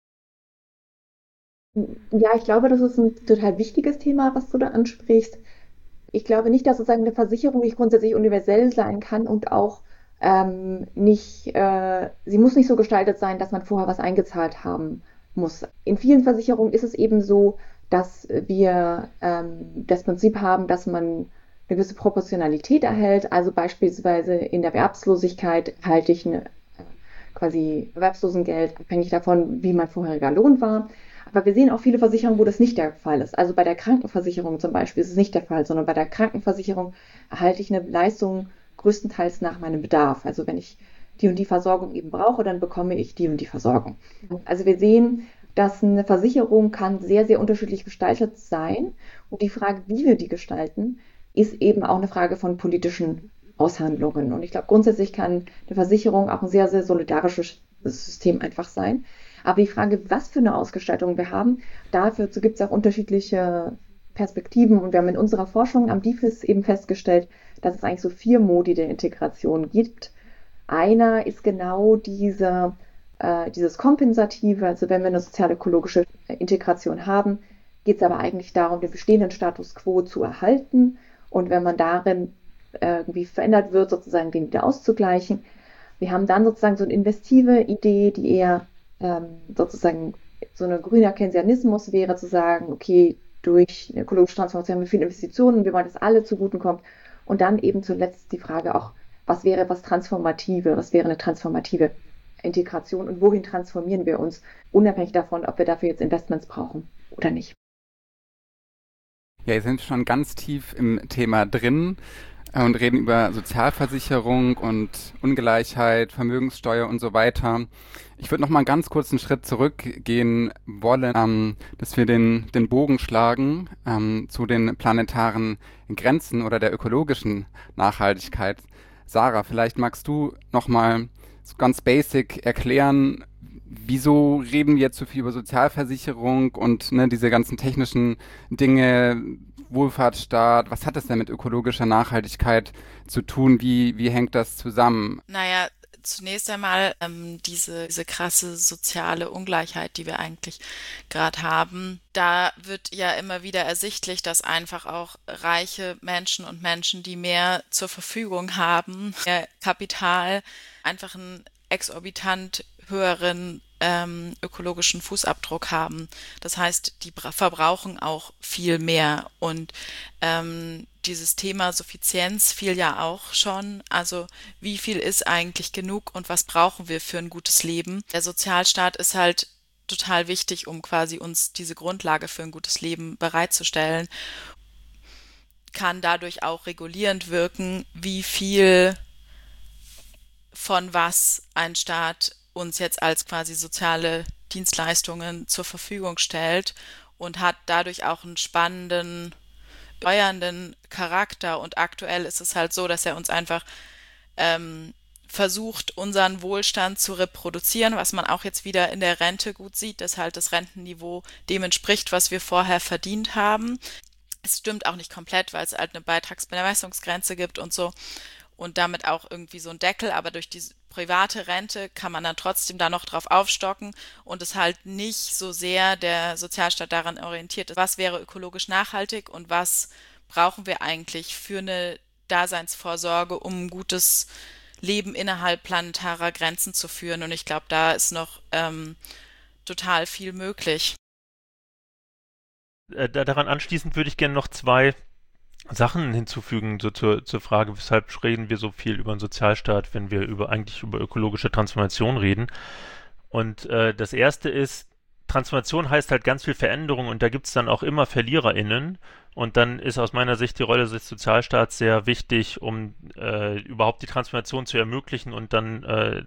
Ja, ich glaube, das ist ein total wichtiges Thema, was du da ansprichst. Ich glaube nicht, dass sozusagen eine Versicherung nicht grundsätzlich universell sein kann und auch sie muss nicht so gestaltet sein, dass man vorher was eingezahlt haben muss. In vielen Versicherungen ist es eben so, dass wir das Prinzip haben, dass man eine gewisse Proportionalität erhält. Also beispielsweise in der Erwerbslosigkeit erhalte ich quasi Erwerbslosengeld, abhängig davon, wie mein vorheriger Lohn war. Aber wir sehen auch viele Versicherungen, wo das nicht der Fall ist. Also bei der Krankenversicherung zum Beispiel ist es nicht der Fall, sondern bei der Krankenversicherung erhalte ich eine Leistung größtenteils nach meinem Bedarf. Also wenn ich die und die Versorgung eben brauche, dann bekomme ich die und die Versorgung. Also wir sehen, dass eine Versicherung kann sehr, sehr unterschiedlich gestaltet sein. Und die Frage, wie wir die gestalten, ist eben auch eine Frage von politischen Aushandlungen. Und ich glaube, grundsätzlich kann eine Versicherung auch ein sehr, sehr solidarisches System einfach sein. Aber die Frage, was für eine Ausgestaltung wir haben, dafür gibt es auch unterschiedliche Perspektiven. Und wir haben in unserer Forschung am DIFIS eben festgestellt, dass es eigentlich so 4 Modi der Integration gibt. Einer ist genau dieses Kompensative, also wenn wir eine sozial-ökologische Integration haben, geht es aber eigentlich darum, den bestehenden Status quo zu erhalten und wenn man darin irgendwie verändert wird, sozusagen den wieder auszugleichen. Wir haben dann sozusagen so eine investive Idee, die eher sozusagen so ein grüner Keynesianismus wäre, zu sagen, okay, durch eine ökologische Transformation haben wir viele Investitionen, wir wollen, dass alle zugutekommt. Und dann eben zuletzt die Frage auch, was wäre eine transformative Integration und wohin transformieren wir uns, unabhängig davon, ob wir dafür jetzt Investments brauchen oder nicht. Ja, ihr seid schon ganz tief im Thema drin und reden über Sozialversicherung und Ungleichheit, Vermögenssteuer und so weiter. Ich würde noch mal einen ganz kurzen Schritt zurückgehen wollen, dass wir den Bogen schlagen zu den planetaren Grenzen oder der ökologischen Nachhaltigkeit. Sarah, vielleicht magst du noch mal so ganz basic erklären, wieso reden wir jetzt so viel über Sozialversicherung und diese ganzen technischen Dinge, Wohlfahrtsstaat, was hat das denn mit ökologischer Nachhaltigkeit zu tun? Wie hängt das zusammen? Naja, zunächst einmal diese krasse soziale Ungleichheit, die wir eigentlich gerade haben. Da wird ja immer wieder ersichtlich, dass einfach auch reiche Menschen und Menschen, die mehr zur Verfügung haben, mehr Kapital, einfach einen exorbitant höheren ökologischen Fußabdruck haben. Das heißt, die verbrauchen auch viel mehr und dieses Thema Suffizienz fiel ja auch schon. Also wie viel ist eigentlich genug und was brauchen wir für ein gutes Leben? Der Sozialstaat ist halt total wichtig, um quasi uns diese Grundlage für ein gutes Leben bereitzustellen, kann dadurch auch regulierend wirken, wie viel von was ein Staat uns jetzt als quasi soziale Dienstleistungen zur Verfügung stellt und hat dadurch auch einen spannenden, steuernden Charakter. Und aktuell ist es halt so, dass er uns einfach versucht, unseren Wohlstand zu reproduzieren, was man auch jetzt wieder in der Rente gut sieht, dass halt das Rentenniveau dem entspricht, was wir vorher verdient haben. Es stimmt auch nicht komplett, weil es halt eine Beitragsbemessungsgrenze gibt und so und damit auch irgendwie so ein Deckel, aber durch die private Rente kann man dann trotzdem da noch drauf aufstocken und es halt nicht so sehr der Sozialstaat daran orientiert ist, was wäre ökologisch nachhaltig und was brauchen wir eigentlich für eine Daseinsvorsorge, um ein gutes Leben innerhalb planetarer Grenzen zu führen. Und ich glaube, da ist noch total viel möglich. Daran anschließend würde ich gerne noch zwei Sachen hinzufügen, so zur Frage, weshalb reden wir so viel über einen Sozialstaat, wenn wir eigentlich über ökologische Transformation reden. Und das erste ist, Transformation heißt halt ganz viel Veränderung und da gibt es dann auch immer VerliererInnen. Und dann ist aus meiner Sicht die Rolle des Sozialstaats sehr wichtig, um überhaupt die Transformation zu ermöglichen und dann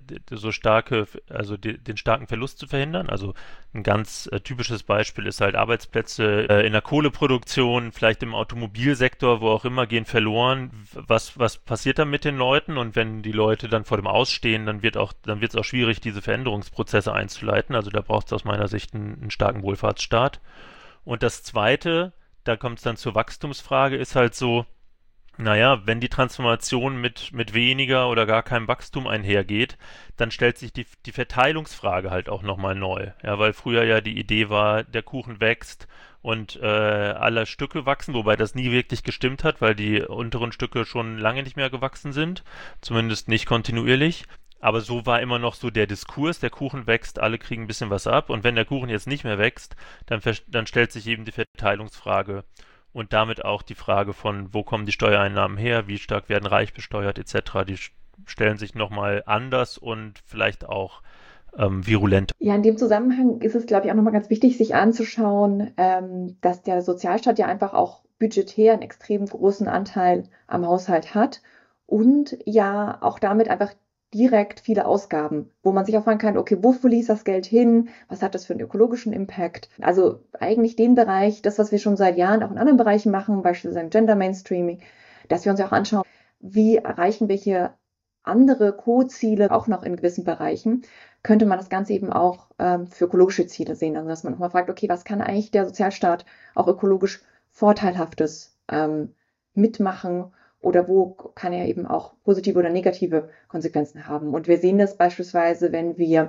den starken Verlust zu verhindern. Also ein ganz typisches Beispiel ist halt Arbeitsplätze in der Kohleproduktion, vielleicht im Automobilsektor, wo auch immer, gehen verloren. Was passiert dann mit den Leuten? Und wenn die Leute dann vor dem Ausstehen, dann wird es auch schwierig, diese Veränderungsprozesse einzuleiten. Also da braucht es aus meiner Sicht einen starken Wohlfahrtsstaat. Und das Zweite, da kommt es dann zur Wachstumsfrage, ist halt so, naja, wenn die Transformation mit weniger oder gar keinem Wachstum einhergeht, dann stellt sich die Verteilungsfrage halt auch nochmal neu. Ja, weil früher ja die Idee war, der Kuchen wächst und alle Stücke wachsen, wobei das nie wirklich gestimmt hat, weil die unteren Stücke schon lange nicht mehr gewachsen sind, zumindest nicht kontinuierlich. Aber so war immer noch so der Diskurs, der Kuchen wächst, alle kriegen ein bisschen was ab. Und wenn der Kuchen jetzt nicht mehr wächst, dann stellt sich eben die Verteilungsfrage und damit auch die Frage von, wo kommen die Steuereinnahmen her, wie stark werden reich besteuert etc. Die stellen sich nochmal anders und vielleicht auch virulenter. Ja, in dem Zusammenhang ist es, glaube ich, auch nochmal ganz wichtig, sich anzuschauen, dass der Sozialstaat ja einfach auch budgetär einen extrem großen Anteil am Haushalt hat und ja auch damit einfach direkt viele Ausgaben, wo man sich auch fragen kann, okay, wo fließt das Geld hin? Was hat das für einen ökologischen Impact? Also eigentlich den Bereich, das, was wir schon seit Jahren auch in anderen Bereichen machen, beispielsweise Gender Mainstreaming, dass wir uns auch anschauen, wie erreichen wir hier andere Co-Ziele auch noch in gewissen Bereichen, könnte man das Ganze eben auch für ökologische Ziele sehen. Also dass man auch mal fragt, okay, was kann eigentlich der Sozialstaat auch ökologisch Vorteilhaftes mitmachen? Oder wo kann er eben auch positive oder negative Konsequenzen haben? Und wir sehen das beispielsweise, wenn wir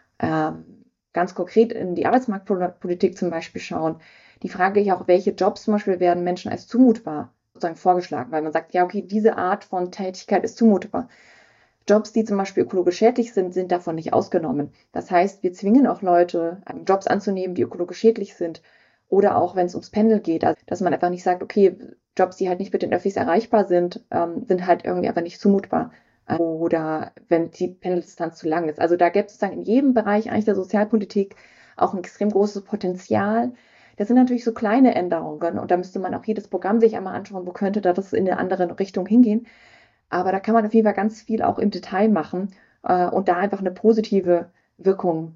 ganz konkret in die Arbeitsmarktpolitik zum Beispiel schauen. Die Frage ist ja auch, welche Jobs zum Beispiel werden Menschen als zumutbar sozusagen vorgeschlagen, weil man sagt, ja, okay, diese Art von Tätigkeit ist zumutbar. Jobs, die zum Beispiel ökologisch schädlich sind, sind davon nicht ausgenommen. Das heißt, wir zwingen auch Leute, Jobs anzunehmen, die ökologisch schädlich sind. Oder auch, wenn es ums Pendeln geht, also, dass man einfach nicht sagt, okay, Jobs, die halt nicht mit den Öffis erreichbar sind, sind halt irgendwie einfach nicht zumutbar. Oder wenn die Pendeldistanz zu lang ist. Also da gibt es sozusagen in jedem Bereich eigentlich der Sozialpolitik auch ein extrem großes Potenzial. Das sind natürlich so kleine Änderungen und da müsste man auch jedes Programm sich einmal anschauen, wo könnte da das in eine andere Richtung hingehen. Aber da kann man auf jeden Fall ganz viel auch im Detail machen und da einfach eine positive Wirkung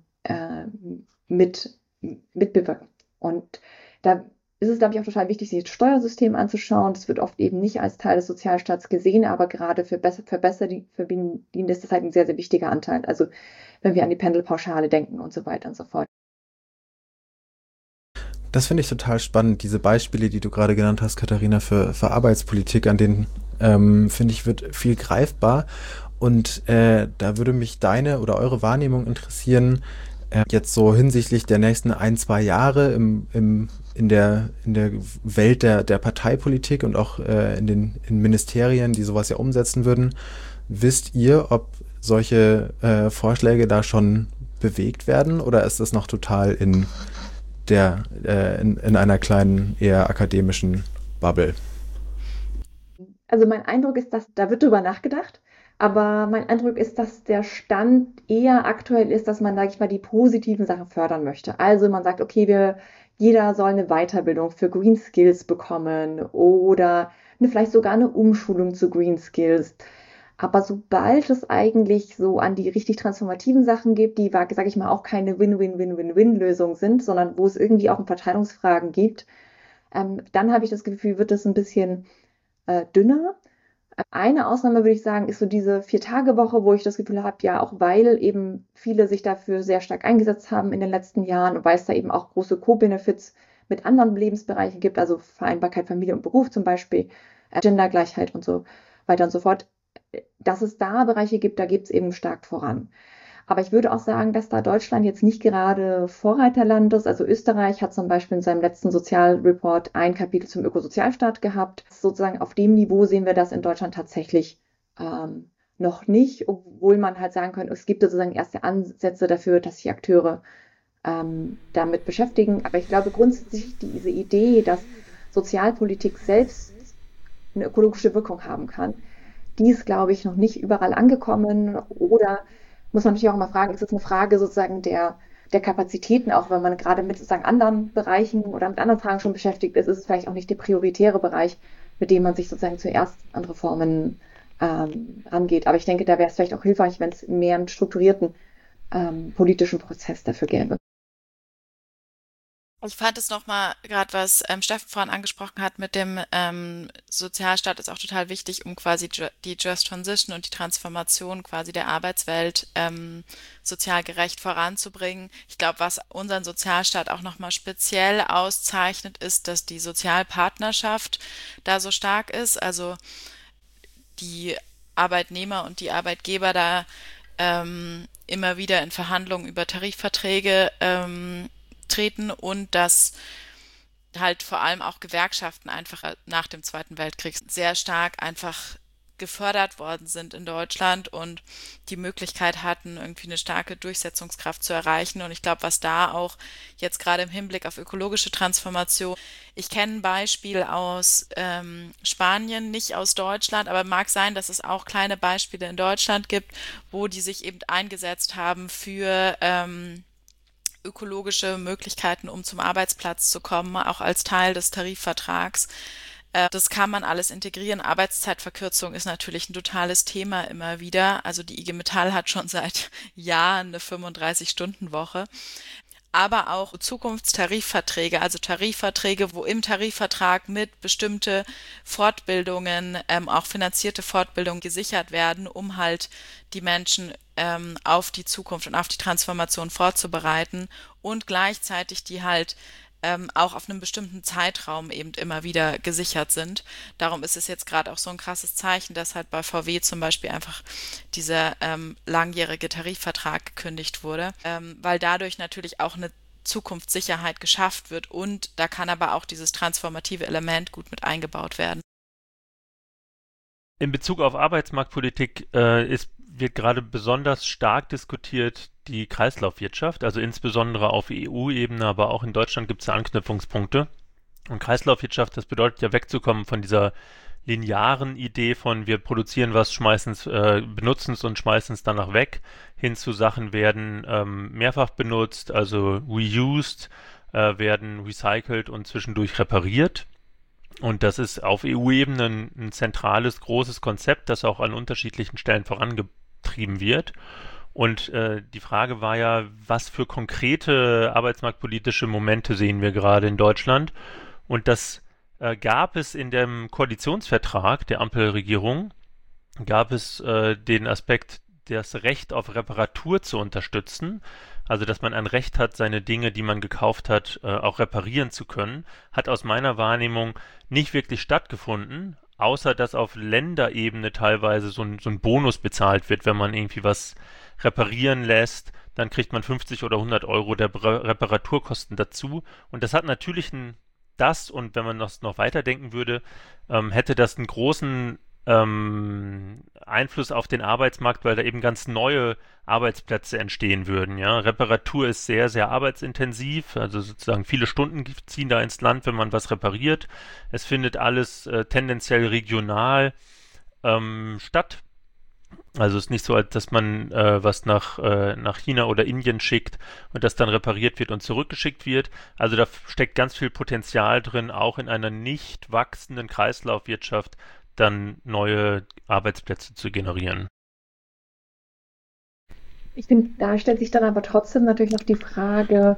mitbewirken. Und da ist es, glaube ich, auch total wichtig, sich das Steuersystem anzuschauen. Das wird oft eben nicht als Teil des Sozialstaats gesehen, aber gerade für Besserverdienende ist das halt ein sehr, sehr wichtiger Anteil. Also wenn wir an die Pendelpauschale denken und so weiter und so fort. Das finde ich total spannend, diese Beispiele, die du gerade genannt hast, Katharina, für Arbeitspolitik, an denen, finde ich, wird viel greifbar. Und da würde mich deine oder eure Wahrnehmung interessieren, jetzt so hinsichtlich der nächsten 1-2 Jahre in der Welt der Parteipolitik und auch in Ministerien, die sowas ja umsetzen würden. Wisst ihr, ob solche Vorschläge da schon bewegt werden oder ist das noch total in einer kleinen, eher akademischen Bubble? Also mein Eindruck ist, dass da wird drüber nachgedacht. Aber mein Eindruck ist, dass der Stand eher aktuell ist, dass man, sage ich mal, die positiven Sachen fördern möchte. Also man sagt, okay, jeder soll eine Weiterbildung für Green Skills bekommen oder vielleicht sogar eine Umschulung zu Green Skills. Aber sobald es eigentlich so an die richtig transformativen Sachen gibt, die, sage ich mal, auch keine Win-Win-Win-Win-Win-Lösung sind, sondern wo es irgendwie auch Verteilungsfragen gibt, dann habe ich das Gefühl, wird es ein bisschen dünner. Eine Ausnahme, würde ich sagen, ist so diese 4-Tage-Woche, wo ich das Gefühl habe, ja, auch weil eben viele sich dafür sehr stark eingesetzt haben in den letzten Jahren und weil es da eben auch große Co-Benefits mit anderen Lebensbereichen gibt, also Vereinbarkeit Familie und Beruf zum Beispiel, Gendergleichheit und so weiter und so fort, dass es da Bereiche gibt, da geht es eben stark voran. Aber ich würde auch sagen, dass da Deutschland jetzt nicht gerade Vorreiterland ist. Also Österreich hat zum Beispiel in seinem letzten Sozialreport ein Kapitel zum Ökosozialstaat gehabt. Sozusagen auf dem Niveau sehen wir das in Deutschland tatsächlich noch nicht, obwohl man halt sagen könnte, es gibt sozusagen erste Ansätze dafür, dass sich Akteure damit beschäftigen. Aber ich glaube grundsätzlich diese Idee, dass Sozialpolitik selbst eine ökologische Wirkung haben kann, die ist, glaube ich, noch nicht überall angekommen. Oder muss man natürlich auch mal fragen, ist es eine Frage sozusagen der Kapazitäten, auch wenn man gerade mit sozusagen anderen Bereichen oder mit anderen Fragen schon beschäftigt ist es vielleicht auch nicht der prioritäre Bereich, mit dem man sich sozusagen zuerst an Reformen rangeht. Aber ich denke, da wäre es vielleicht auch hilfreich, wenn es mehr einen strukturierten politischen Prozess dafür gäbe. Ich fand es nochmal, gerade was Steffen vorhin angesprochen hat mit dem Sozialstaat, ist auch total wichtig, um quasi die Just Transition und die Transformation quasi der Arbeitswelt sozial gerecht voranzubringen. Ich glaube, was unseren Sozialstaat auch nochmal speziell auszeichnet, ist, dass die Sozialpartnerschaft da so stark ist. Also die Arbeitnehmer und die Arbeitgeber da immer wieder in Verhandlungen über Tarifverträge treten und dass halt vor allem auch Gewerkschaften einfach nach dem Zweiten Weltkrieg sehr stark einfach gefördert worden sind in Deutschland und die Möglichkeit hatten, irgendwie eine starke Durchsetzungskraft zu erreichen. Und ich glaube, was da auch jetzt gerade im Hinblick auf ökologische Transformation, ich kenne ein Beispiel aus Spanien, nicht aus Deutschland, aber mag sein, dass es auch kleine Beispiele in Deutschland gibt, wo die sich eben eingesetzt haben für ökologische Möglichkeiten, um zum Arbeitsplatz zu kommen, auch als Teil des Tarifvertrags. Das kann man alles integrieren. Arbeitszeitverkürzung ist natürlich ein totales Thema immer wieder. Also die IG Metall hat schon seit Jahren eine 35-Stunden-Woche. Aber auch Zukunftstarifverträge, also Tarifverträge, wo im Tarifvertrag mit bestimmte Fortbildungen, auch finanzierte Fortbildungen gesichert werden, um halt die Menschen auf die Zukunft und auf die Transformation vorzubereiten und gleichzeitig die halt auch auf einem bestimmten Zeitraum eben immer wieder gesichert sind. Darum ist es jetzt gerade auch so ein krasses Zeichen, dass halt bei VW zum Beispiel einfach dieser langjährige Tarifvertrag gekündigt wurde, weil dadurch natürlich auch eine Zukunftssicherheit geschafft wird und da kann aber auch dieses transformative Element gut mit eingebaut werden. In Bezug auf Arbeitsmarktpolitik wird gerade besonders stark diskutiert die Kreislaufwirtschaft, also insbesondere auf EU-Ebene, aber auch in Deutschland gibt es Anknüpfungspunkte. Und Kreislaufwirtschaft, das bedeutet ja wegzukommen von dieser linearen Idee von wir produzieren was, benutzen es und schmeißen es danach weg, hin zu Sachen werden mehrfach benutzt, also reused, werden recycelt und zwischendurch repariert. Und das ist auf EU-Ebene ein zentrales, großes Konzept, das auch an unterschiedlichen Stellen vorangetrieben wird. Und die Frage war ja, was für konkrete arbeitsmarktpolitische Momente sehen wir gerade in Deutschland? Und das gab es in dem Koalitionsvertrag der Ampelregierung, gab es den Aspekt, das Recht auf Reparatur zu unterstützen. Also, dass man ein Recht hat, seine Dinge, die man gekauft hat, auch reparieren zu können, hat aus meiner Wahrnehmung nicht wirklich stattgefunden, außer dass auf Länderebene teilweise so ein Bonus bezahlt wird, wenn man irgendwie was reparieren lässt, dann kriegt man 50 oder 100 Euro der Reparaturkosten dazu. Und das hat natürlich und wenn man das noch weiterdenken würde, hätte das einen großen Einfluss auf den Arbeitsmarkt, weil da eben ganz neue Arbeitsplätze entstehen würden. Ja? Reparatur ist sehr, sehr arbeitsintensiv, also sozusagen viele Stunden ziehen da ins Land, wenn man was repariert. Es findet alles tendenziell regional statt. Also es ist nicht so, als dass man was nach China oder Indien schickt und das dann repariert wird und zurückgeschickt wird. Also da steckt ganz viel Potenzial drin, auch in einer nicht wachsenden Kreislaufwirtschaft dann neue Arbeitsplätze zu generieren. Ich finde, da stellt sich dann aber trotzdem natürlich noch die Frage,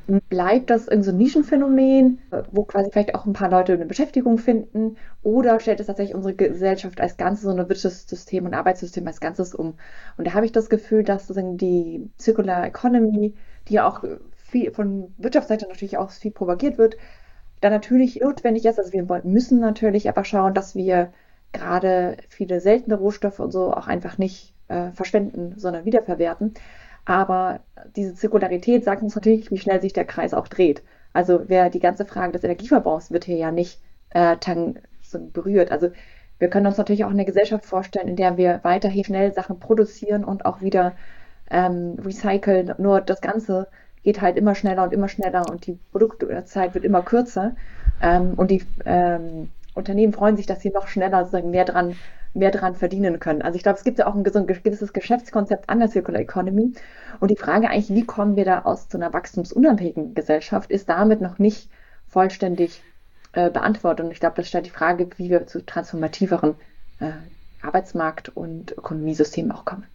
Bleibt das irgend so ein Nischenphänomen, wo quasi vielleicht auch ein paar Leute eine Beschäftigung finden? Oder stellt es tatsächlich unsere Gesellschaft als Ganzes, so ein Wirtschaftssystem und Arbeitssystem als Ganzes um? Und da habe ich das Gefühl, dass sozusagen die Circular Economy, die ja auch viel von Wirtschaftsseite natürlich auch viel propagiert wird, da natürlich notwendig ist. Also wir müssen natürlich aber schauen, dass wir gerade viele seltene Rohstoffe und so auch einfach nicht verschwenden, sondern wiederverwerten. Aber diese Zirkularität sagt uns natürlich, wie schnell sich der Kreis auch dreht. Also die ganze Frage des Energieverbrauchs wird hier ja nicht so berührt. Also wir können uns natürlich auch eine Gesellschaft vorstellen, in der wir weiterhin schnell Sachen produzieren und auch wieder recyceln. Nur das Ganze geht halt immer schneller und die Produktzeit wird immer kürzer. Und die Unternehmen freuen sich, dass sie noch schneller sozusagen mehr dran verdienen können. Also ich glaube, es gibt ja auch so ein gewisses Geschäftskonzept an der Circular Economy. Und die Frage eigentlich, wie kommen wir da aus so einer wachstumsunabhängigen Gesellschaft, ist damit noch nicht vollständig beantwortet. Und ich glaube, das stellt die Frage, wie wir zu transformativeren Arbeitsmarkt- und Ökonomiesystemen auch kommen.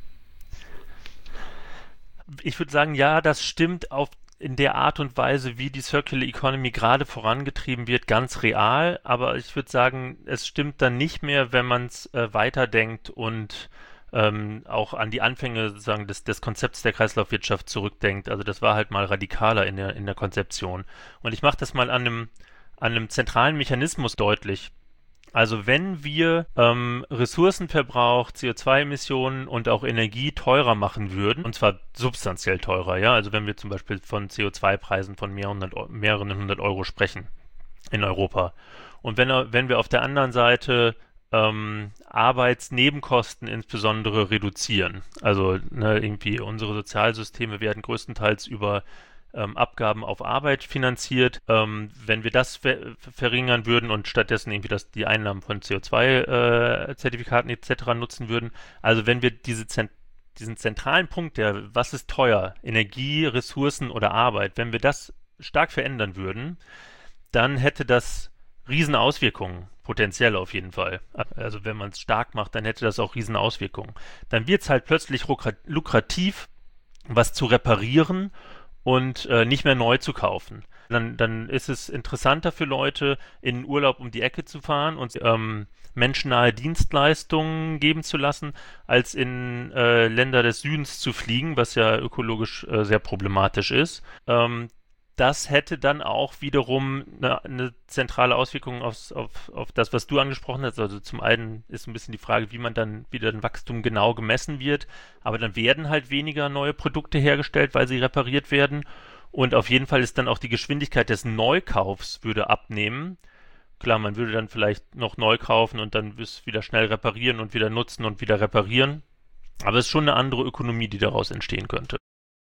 Ich würde sagen, ja, das stimmt in der Art und Weise, wie die Circular Economy gerade vorangetrieben wird, ganz real. Aber ich würde sagen, es stimmt dann nicht mehr, wenn man es weiterdenkt und auch an die Anfänge sozusagen des Konzepts der Kreislaufwirtschaft zurückdenkt. Also das war halt mal radikaler in der Konzeption. Und ich mache das mal an einem zentralen Mechanismus deutlich. Also wenn wir Ressourcenverbrauch, CO2-Emissionen und auch Energie teurer machen würden, und zwar substanziell teurer, ja, also wenn wir zum Beispiel von CO2-Preisen von mehreren hundert Euro sprechen in Europa. Und wenn wir auf der anderen Seite Arbeitsnebenkosten insbesondere reduzieren, also irgendwie unsere Sozialsysteme werden größtenteils über Abgaben auf Arbeit finanziert. Wenn wir das verringern würden und stattdessen irgendwie die Einnahmen von CO2-Zertifikaten etc. nutzen würden, also wenn wir diesen zentralen Punkt, was ist teuer, Energie, Ressourcen oder Arbeit, wenn wir das stark verändern würden, dann hätte das Riesenauswirkungen, potenziell auf jeden Fall. Also wenn man es stark macht, dann hätte das auch Riesenauswirkungen. Dann wird es halt plötzlich lukrativ, was zu reparieren und nicht mehr neu zu kaufen. Dann ist es interessanter für Leute, in den Urlaub um die Ecke zu fahren und menschennahe Dienstleistungen geben zu lassen, als in Länder des Südens zu fliegen, was ja ökologisch sehr problematisch ist. Das hätte dann auch wiederum eine zentrale Auswirkung auf das, was du angesprochen hast. Also zum einen ist ein bisschen die Frage, wie dann Wachstum genau gemessen wird. Aber dann werden halt weniger neue Produkte hergestellt, weil sie repariert werden. Und auf jeden Fall ist dann auch die Geschwindigkeit des Neukaufs würde abnehmen. Klar, man würde dann vielleicht noch neu kaufen und dann wieder schnell reparieren und wieder nutzen und wieder reparieren. Aber es ist schon eine andere Ökonomie, die daraus entstehen könnte.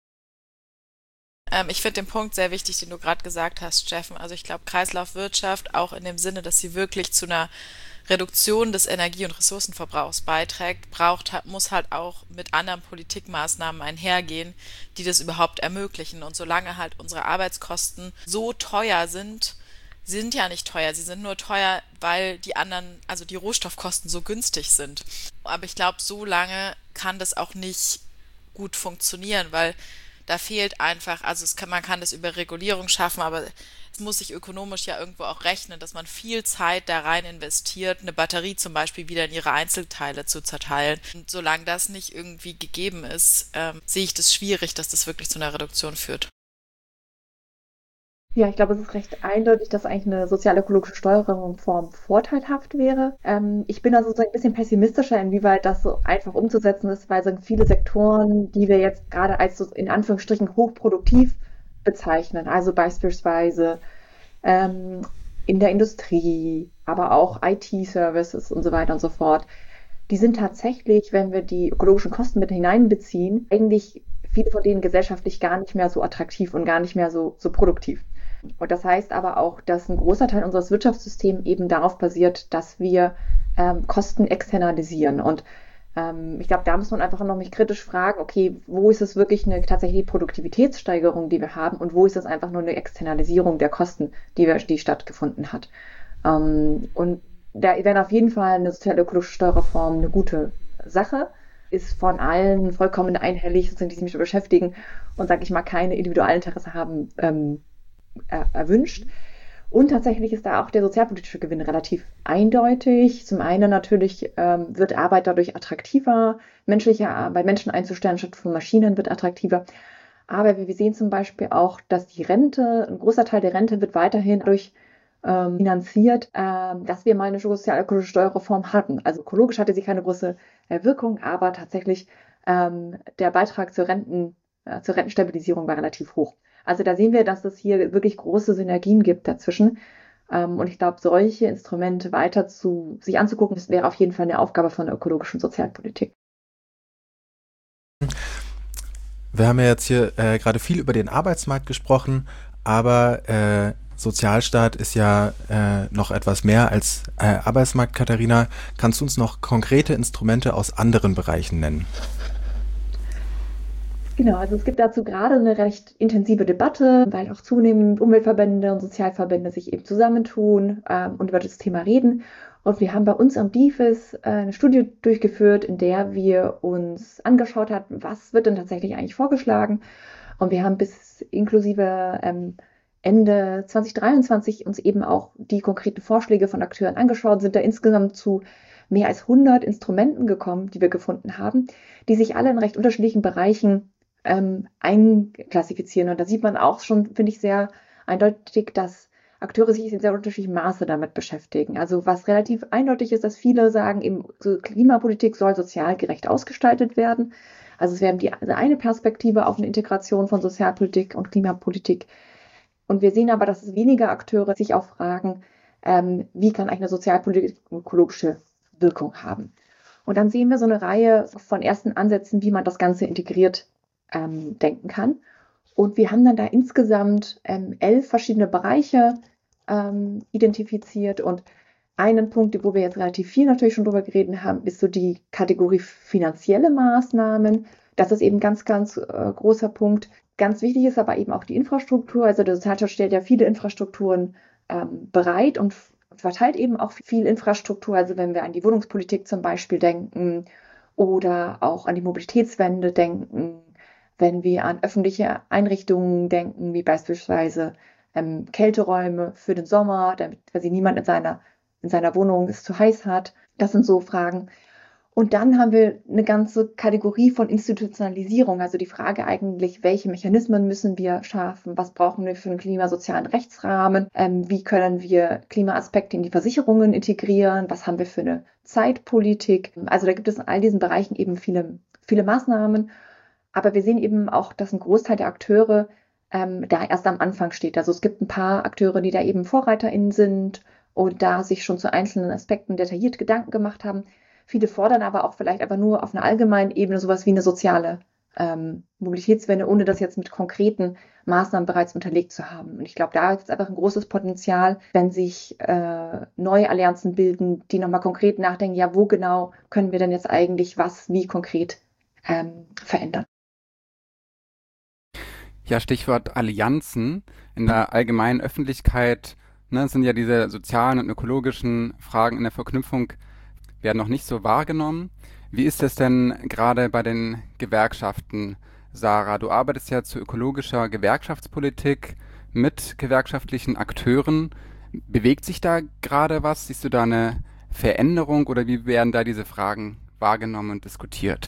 Ich finde den Punkt sehr wichtig, den du gerade gesagt hast, Steffen. Also ich glaube, Kreislaufwirtschaft auch in dem Sinne, dass sie wirklich zu einer Reduktion des Energie- und Ressourcenverbrauchs beiträgt, muss halt auch mit anderen Politikmaßnahmen einhergehen, die das überhaupt ermöglichen. Und solange halt unsere Arbeitskosten so teuer sind, sie sind ja nicht teuer, sie sind nur teuer, weil die anderen, also die Rohstoffkosten so günstig sind. Aber ich glaube, so lange kann das auch nicht gut funktionieren, weil da fehlt einfach, also man kann das über Regulierung schaffen, aber es muss sich ökonomisch ja irgendwo auch rechnen, dass man viel Zeit da rein investiert, eine Batterie zum Beispiel wieder in ihre Einzelteile zu zerteilen. Und solange das nicht irgendwie gegeben ist, sehe ich das schwierig, dass das wirklich zu einer Reduktion führt. Ja, ich glaube, es ist recht eindeutig, dass eigentlich eine sozial-ökologische Steuerungsform vorteilhaft wäre. Ich bin also so ein bisschen pessimistischer, inwieweit das so einfach umzusetzen ist, weil so viele Sektoren, die wir jetzt gerade als so in Anführungsstrichen hochproduktiv bezeichnen, also beispielsweise in der Industrie, aber auch IT-Services und so weiter und so fort, die sind tatsächlich, wenn wir die ökologischen Kosten mit hineinbeziehen, eigentlich viele von denen gesellschaftlich gar nicht mehr so attraktiv und gar nicht mehr so produktiv. Und das heißt aber auch, dass ein großer Teil unseres Wirtschaftssystems eben darauf basiert, dass wir Kosten externalisieren. Und ich glaube, da muss man einfach noch mich kritisch fragen, okay, wo ist es wirklich eine tatsächliche Produktivitätssteigerung, die wir haben, und wo ist es einfach nur eine Externalisierung der Kosten, die stattgefunden hat. Und da wäre auf jeden Fall eine sozial-ökologische Steuerreform eine gute Sache. ist von allen vollkommen einhellig, sozusagen, die sich damit beschäftigen und, sage ich mal, keine Individualinteresse haben, erwünscht. Und tatsächlich ist da auch der sozialpolitische Gewinn relativ eindeutig. Zum einen natürlich wird Arbeit dadurch attraktiver, menschliche Arbeit, Menschen einzustellen statt von Maschinen wird attraktiver. Aber wir sehen zum Beispiel auch, dass die Rente, ein großer Teil der Rente wird weiterhin durch finanziert, dass wir mal eine sozial-ökologische Steuerreform hatten. Also ökologisch hatte sie keine große Wirkung, aber tatsächlich der Beitrag zur Rentenstabilisierung war relativ hoch. Also da sehen wir, dass es hier wirklich große Synergien gibt dazwischen. Und ich glaube, solche Instrumente weiter sich anzugucken, das wäre auf jeden Fall eine Aufgabe von der ökologischen Sozialpolitik. Wir haben ja jetzt hier gerade viel über den Arbeitsmarkt gesprochen, aber Sozialstaat ist ja noch etwas mehr als Arbeitsmarkt. Katharina, kannst du uns noch konkrete Instrumente aus anderen Bereichen nennen? Genau, also es gibt dazu gerade eine recht intensive Debatte, weil auch zunehmend Umweltverbände und Sozialverbände sich eben zusammentun und über das Thema reden. Und wir haben bei uns am DIFIS eine Studie durchgeführt, in der wir uns angeschaut haben, was wird denn tatsächlich eigentlich vorgeschlagen. Und wir haben bis inklusive Ende 2023 uns eben auch die konkreten Vorschläge von Akteuren angeschaut, sind da insgesamt zu mehr als 100 Instrumenten gekommen, die wir gefunden haben, die sich alle in recht unterschiedlichen Bereichen einklassifizieren. Und da sieht man auch schon, finde ich, sehr eindeutig, dass Akteure sich in sehr unterschiedlichem Maße damit beschäftigen. Also was relativ eindeutig ist, dass viele sagen, eben so Klimapolitik soll sozial gerecht ausgestaltet werden. Also es wäre eine Perspektive auf eine Integration von Sozialpolitik und Klimapolitik. Und wir sehen aber, dass es weniger Akteure sich auch fragen, wie kann eigentlich eine Sozialpolitik ökologische Wirkung haben. Und dann sehen wir so eine Reihe von ersten Ansätzen, wie man das Ganze integriert denken kann. Und wir haben dann da insgesamt 11 verschiedene Bereiche identifiziert. Und einen Punkt, wo wir jetzt relativ viel natürlich schon drüber geredet haben, ist so die Kategorie finanzielle Maßnahmen. Das ist eben ganz, ganz großer Punkt. Ganz wichtig ist aber eben auch die Infrastruktur. Also der Sozialstaat stellt ja viele Infrastrukturen bereit und verteilt eben auch viel Infrastruktur. Also wenn wir an die Wohnungspolitik zum Beispiel denken oder auch an die Mobilitätswende denken, wenn wir an öffentliche Einrichtungen denken, wie beispielsweise Kälteräume für den Sommer, damit quasi niemand in seiner Wohnung es zu heiß hat. Das sind so Fragen. Und dann haben wir eine ganze Kategorie von Institutionalisierung, also die Frage eigentlich, welche Mechanismen müssen wir schaffen, was brauchen wir für einen klimasozialen Rechtsrahmen, wie können wir Klimaaspekte in die Versicherungen integrieren, was haben wir für eine Zeitpolitik. Also da gibt es in all diesen Bereichen eben viele, viele Maßnahmen, aber wir sehen eben auch, dass ein Großteil der Akteure da erst am Anfang steht. Also es gibt ein paar Akteure, die da eben VorreiterInnen sind und da sich schon zu einzelnen Aspekten detailliert Gedanken gemacht haben. Viele fordern aber auch vielleicht aber nur auf einer allgemeinen Ebene sowas wie eine soziale Mobilitätswende, ohne das jetzt mit konkreten Maßnahmen bereits unterlegt zu haben. Und ich glaube, da ist einfach ein großes Potenzial, wenn sich neue Allianzen bilden, die nochmal konkret nachdenken, ja, wo genau können wir denn jetzt eigentlich was wie konkret verändern. Ja, Stichwort Allianzen. In der allgemeinen Öffentlichkeit sind ja diese sozialen und ökologischen Fragen in der Verknüpfung werden noch nicht so wahrgenommen. Wie ist es denn gerade bei den Gewerkschaften, Sarah? Du arbeitest ja zu ökologischer Gewerkschaftspolitik mit gewerkschaftlichen Akteuren. Bewegt sich da gerade was? Siehst du da eine Veränderung oder wie werden da diese Fragen wahrgenommen und diskutiert?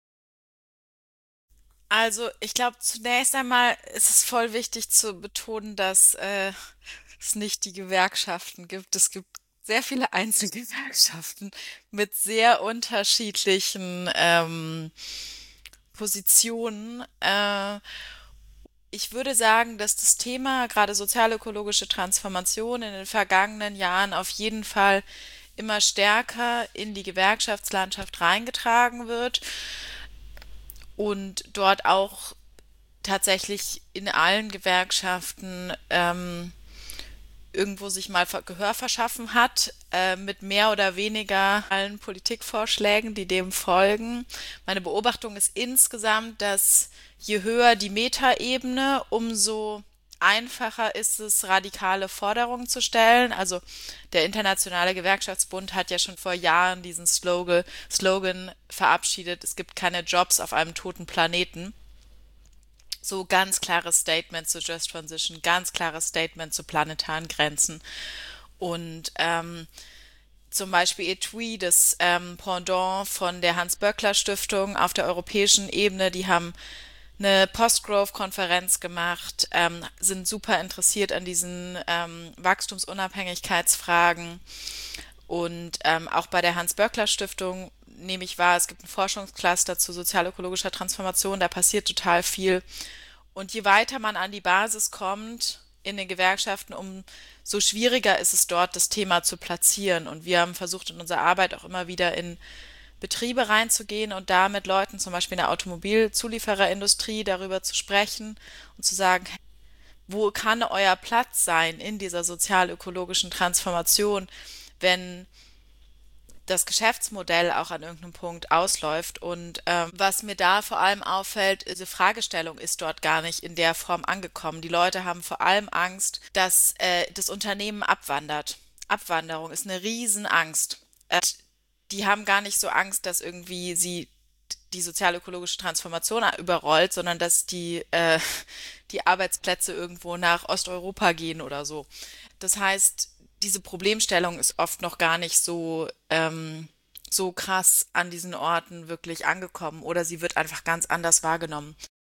Also, ich glaube, zunächst einmal ist es voll wichtig zu betonen, dass es nicht die Gewerkschaften gibt. Es gibt sehr viele Einzelgewerkschaften mit sehr unterschiedlichen Positionen. Ich würde sagen, dass das Thema gerade sozialökologische Transformation in den vergangenen Jahren auf jeden Fall immer stärker in die Gewerkschaftslandschaft reingetragen wird und dort auch tatsächlich in allen Gewerkschaften irgendwo sich mal Gehör verschaffen hat, mit mehr oder weniger allen Politikvorschlägen, die dem folgen. Meine Beobachtung ist insgesamt, dass je höher die Metaebene, umso einfacher ist es, radikale Forderungen zu stellen. Also der Internationale Gewerkschaftsbund hat ja schon vor Jahren diesen Slogan verabschiedet, es gibt keine Jobs auf einem toten Planeten. So ganz klares Statement zu Just Transition, ganz klares Statement zu planetaren Grenzen. Und zum Beispiel Etui, das Pendant von der Hans-Böckler-Stiftung auf der europäischen Ebene, die haben eine Post-Growth-Konferenz gemacht, sind super interessiert an diesen Wachstumsunabhängigkeitsfragen und auch bei der Hans-Böckler-Stiftung nehme ich wahr, es gibt einen Forschungscluster zu sozial-ökologischer Transformation, da passiert total viel. Und je weiter man an die Basis kommt in den Gewerkschaften, umso schwieriger ist es dort, das Thema zu platzieren. Und wir haben versucht, in unserer Arbeit auch immer wieder in Betriebe reinzugehen und da mit Leuten, zum Beispiel in der Automobilzuliefererindustrie, darüber zu sprechen und zu sagen, wo kann euer Platz sein in dieser sozial-ökologischen Transformation, wenn das Geschäftsmodell auch an irgendeinem Punkt ausläuft. Und was mir da vor allem auffällt, diese Fragestellung ist dort gar nicht in der Form angekommen. Die Leute haben vor allem Angst, dass das Unternehmen abwandert. Abwanderung ist eine Riesenangst. Die haben gar nicht so Angst, dass irgendwie sie die sozial-ökologische Transformation überrollt, sondern dass die Arbeitsplätze irgendwo nach Osteuropa gehen oder so. Das heißt, diese Problemstellung ist oft noch gar nicht so krass an diesen Orten wirklich angekommen oder sie wird einfach ganz anders wahrgenommen.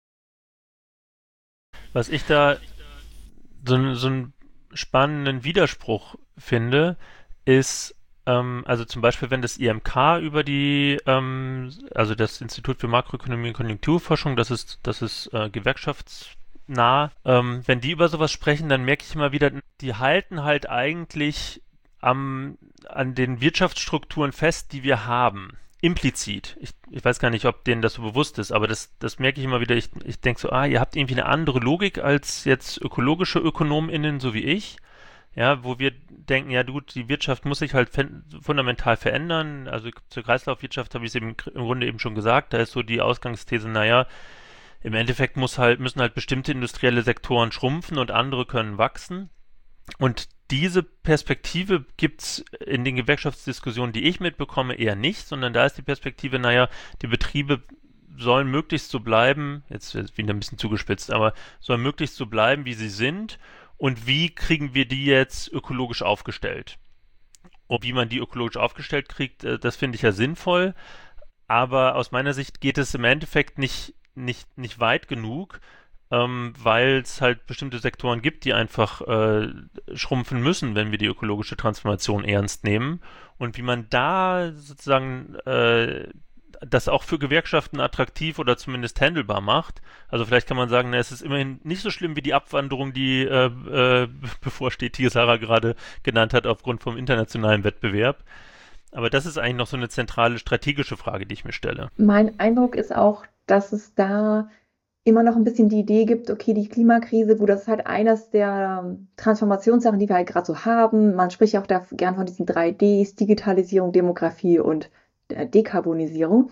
Was ich da so einen spannenden Widerspruch finde, ist, also zum Beispiel, wenn das IMK über die, also das Institut für Makroökonomie und Konjunkturforschung, das ist gewerkschaftsnah, wenn die über sowas sprechen, dann merke ich immer wieder, die halten halt eigentlich an den Wirtschaftsstrukturen fest, die wir haben. Implizit. Ich weiß gar nicht, ob denen das so bewusst ist, aber das merke ich immer wieder. Ich denke so, ihr habt irgendwie eine andere Logik als jetzt ökologische ÖkonomInnen, so wie ich. Ja, wo wir denken, ja gut, die Wirtschaft muss sich halt fundamental verändern. Also zur Kreislaufwirtschaft habe ich es im Grunde eben schon gesagt. Da ist so die Ausgangsthese, naja, im Endeffekt müssen halt bestimmte industrielle Sektoren schrumpfen und andere können wachsen. Und diese Perspektive gibt's in den Gewerkschaftsdiskussionen, die ich mitbekomme, eher nicht, sondern da ist die Perspektive, naja, die Betriebe sollen möglichst so bleiben, jetzt wieder ein bisschen zugespitzt, aber sollen möglichst so bleiben, wie sie sind. Und wie kriegen wir die jetzt ökologisch aufgestellt? Und wie man die ökologisch aufgestellt kriegt, das finde ich ja sinnvoll. Aber aus meiner Sicht geht es im Endeffekt nicht weit genug, weil es halt bestimmte Sektoren gibt, die einfach schrumpfen müssen, wenn wir die ökologische Transformation ernst nehmen. Und wie man da sozusagen das auch für Gewerkschaften attraktiv oder zumindest handelbar macht. Also vielleicht kann man sagen, es ist immerhin nicht so schlimm wie die Abwanderung, die bevorsteht, die Sarah gerade genannt hat, aufgrund vom internationalen Wettbewerb. Aber das ist eigentlich noch so eine zentrale strategische Frage, die ich mir stelle. Mein Eindruck ist auch, dass es da immer noch ein bisschen die Idee gibt, okay, die Klimakrise, gut, das ist halt eines der Transformationssachen, die wir halt gerade so haben. Man spricht ja auch da gern von diesen 3Ds, Digitalisierung, Demografie und Dekarbonisierung.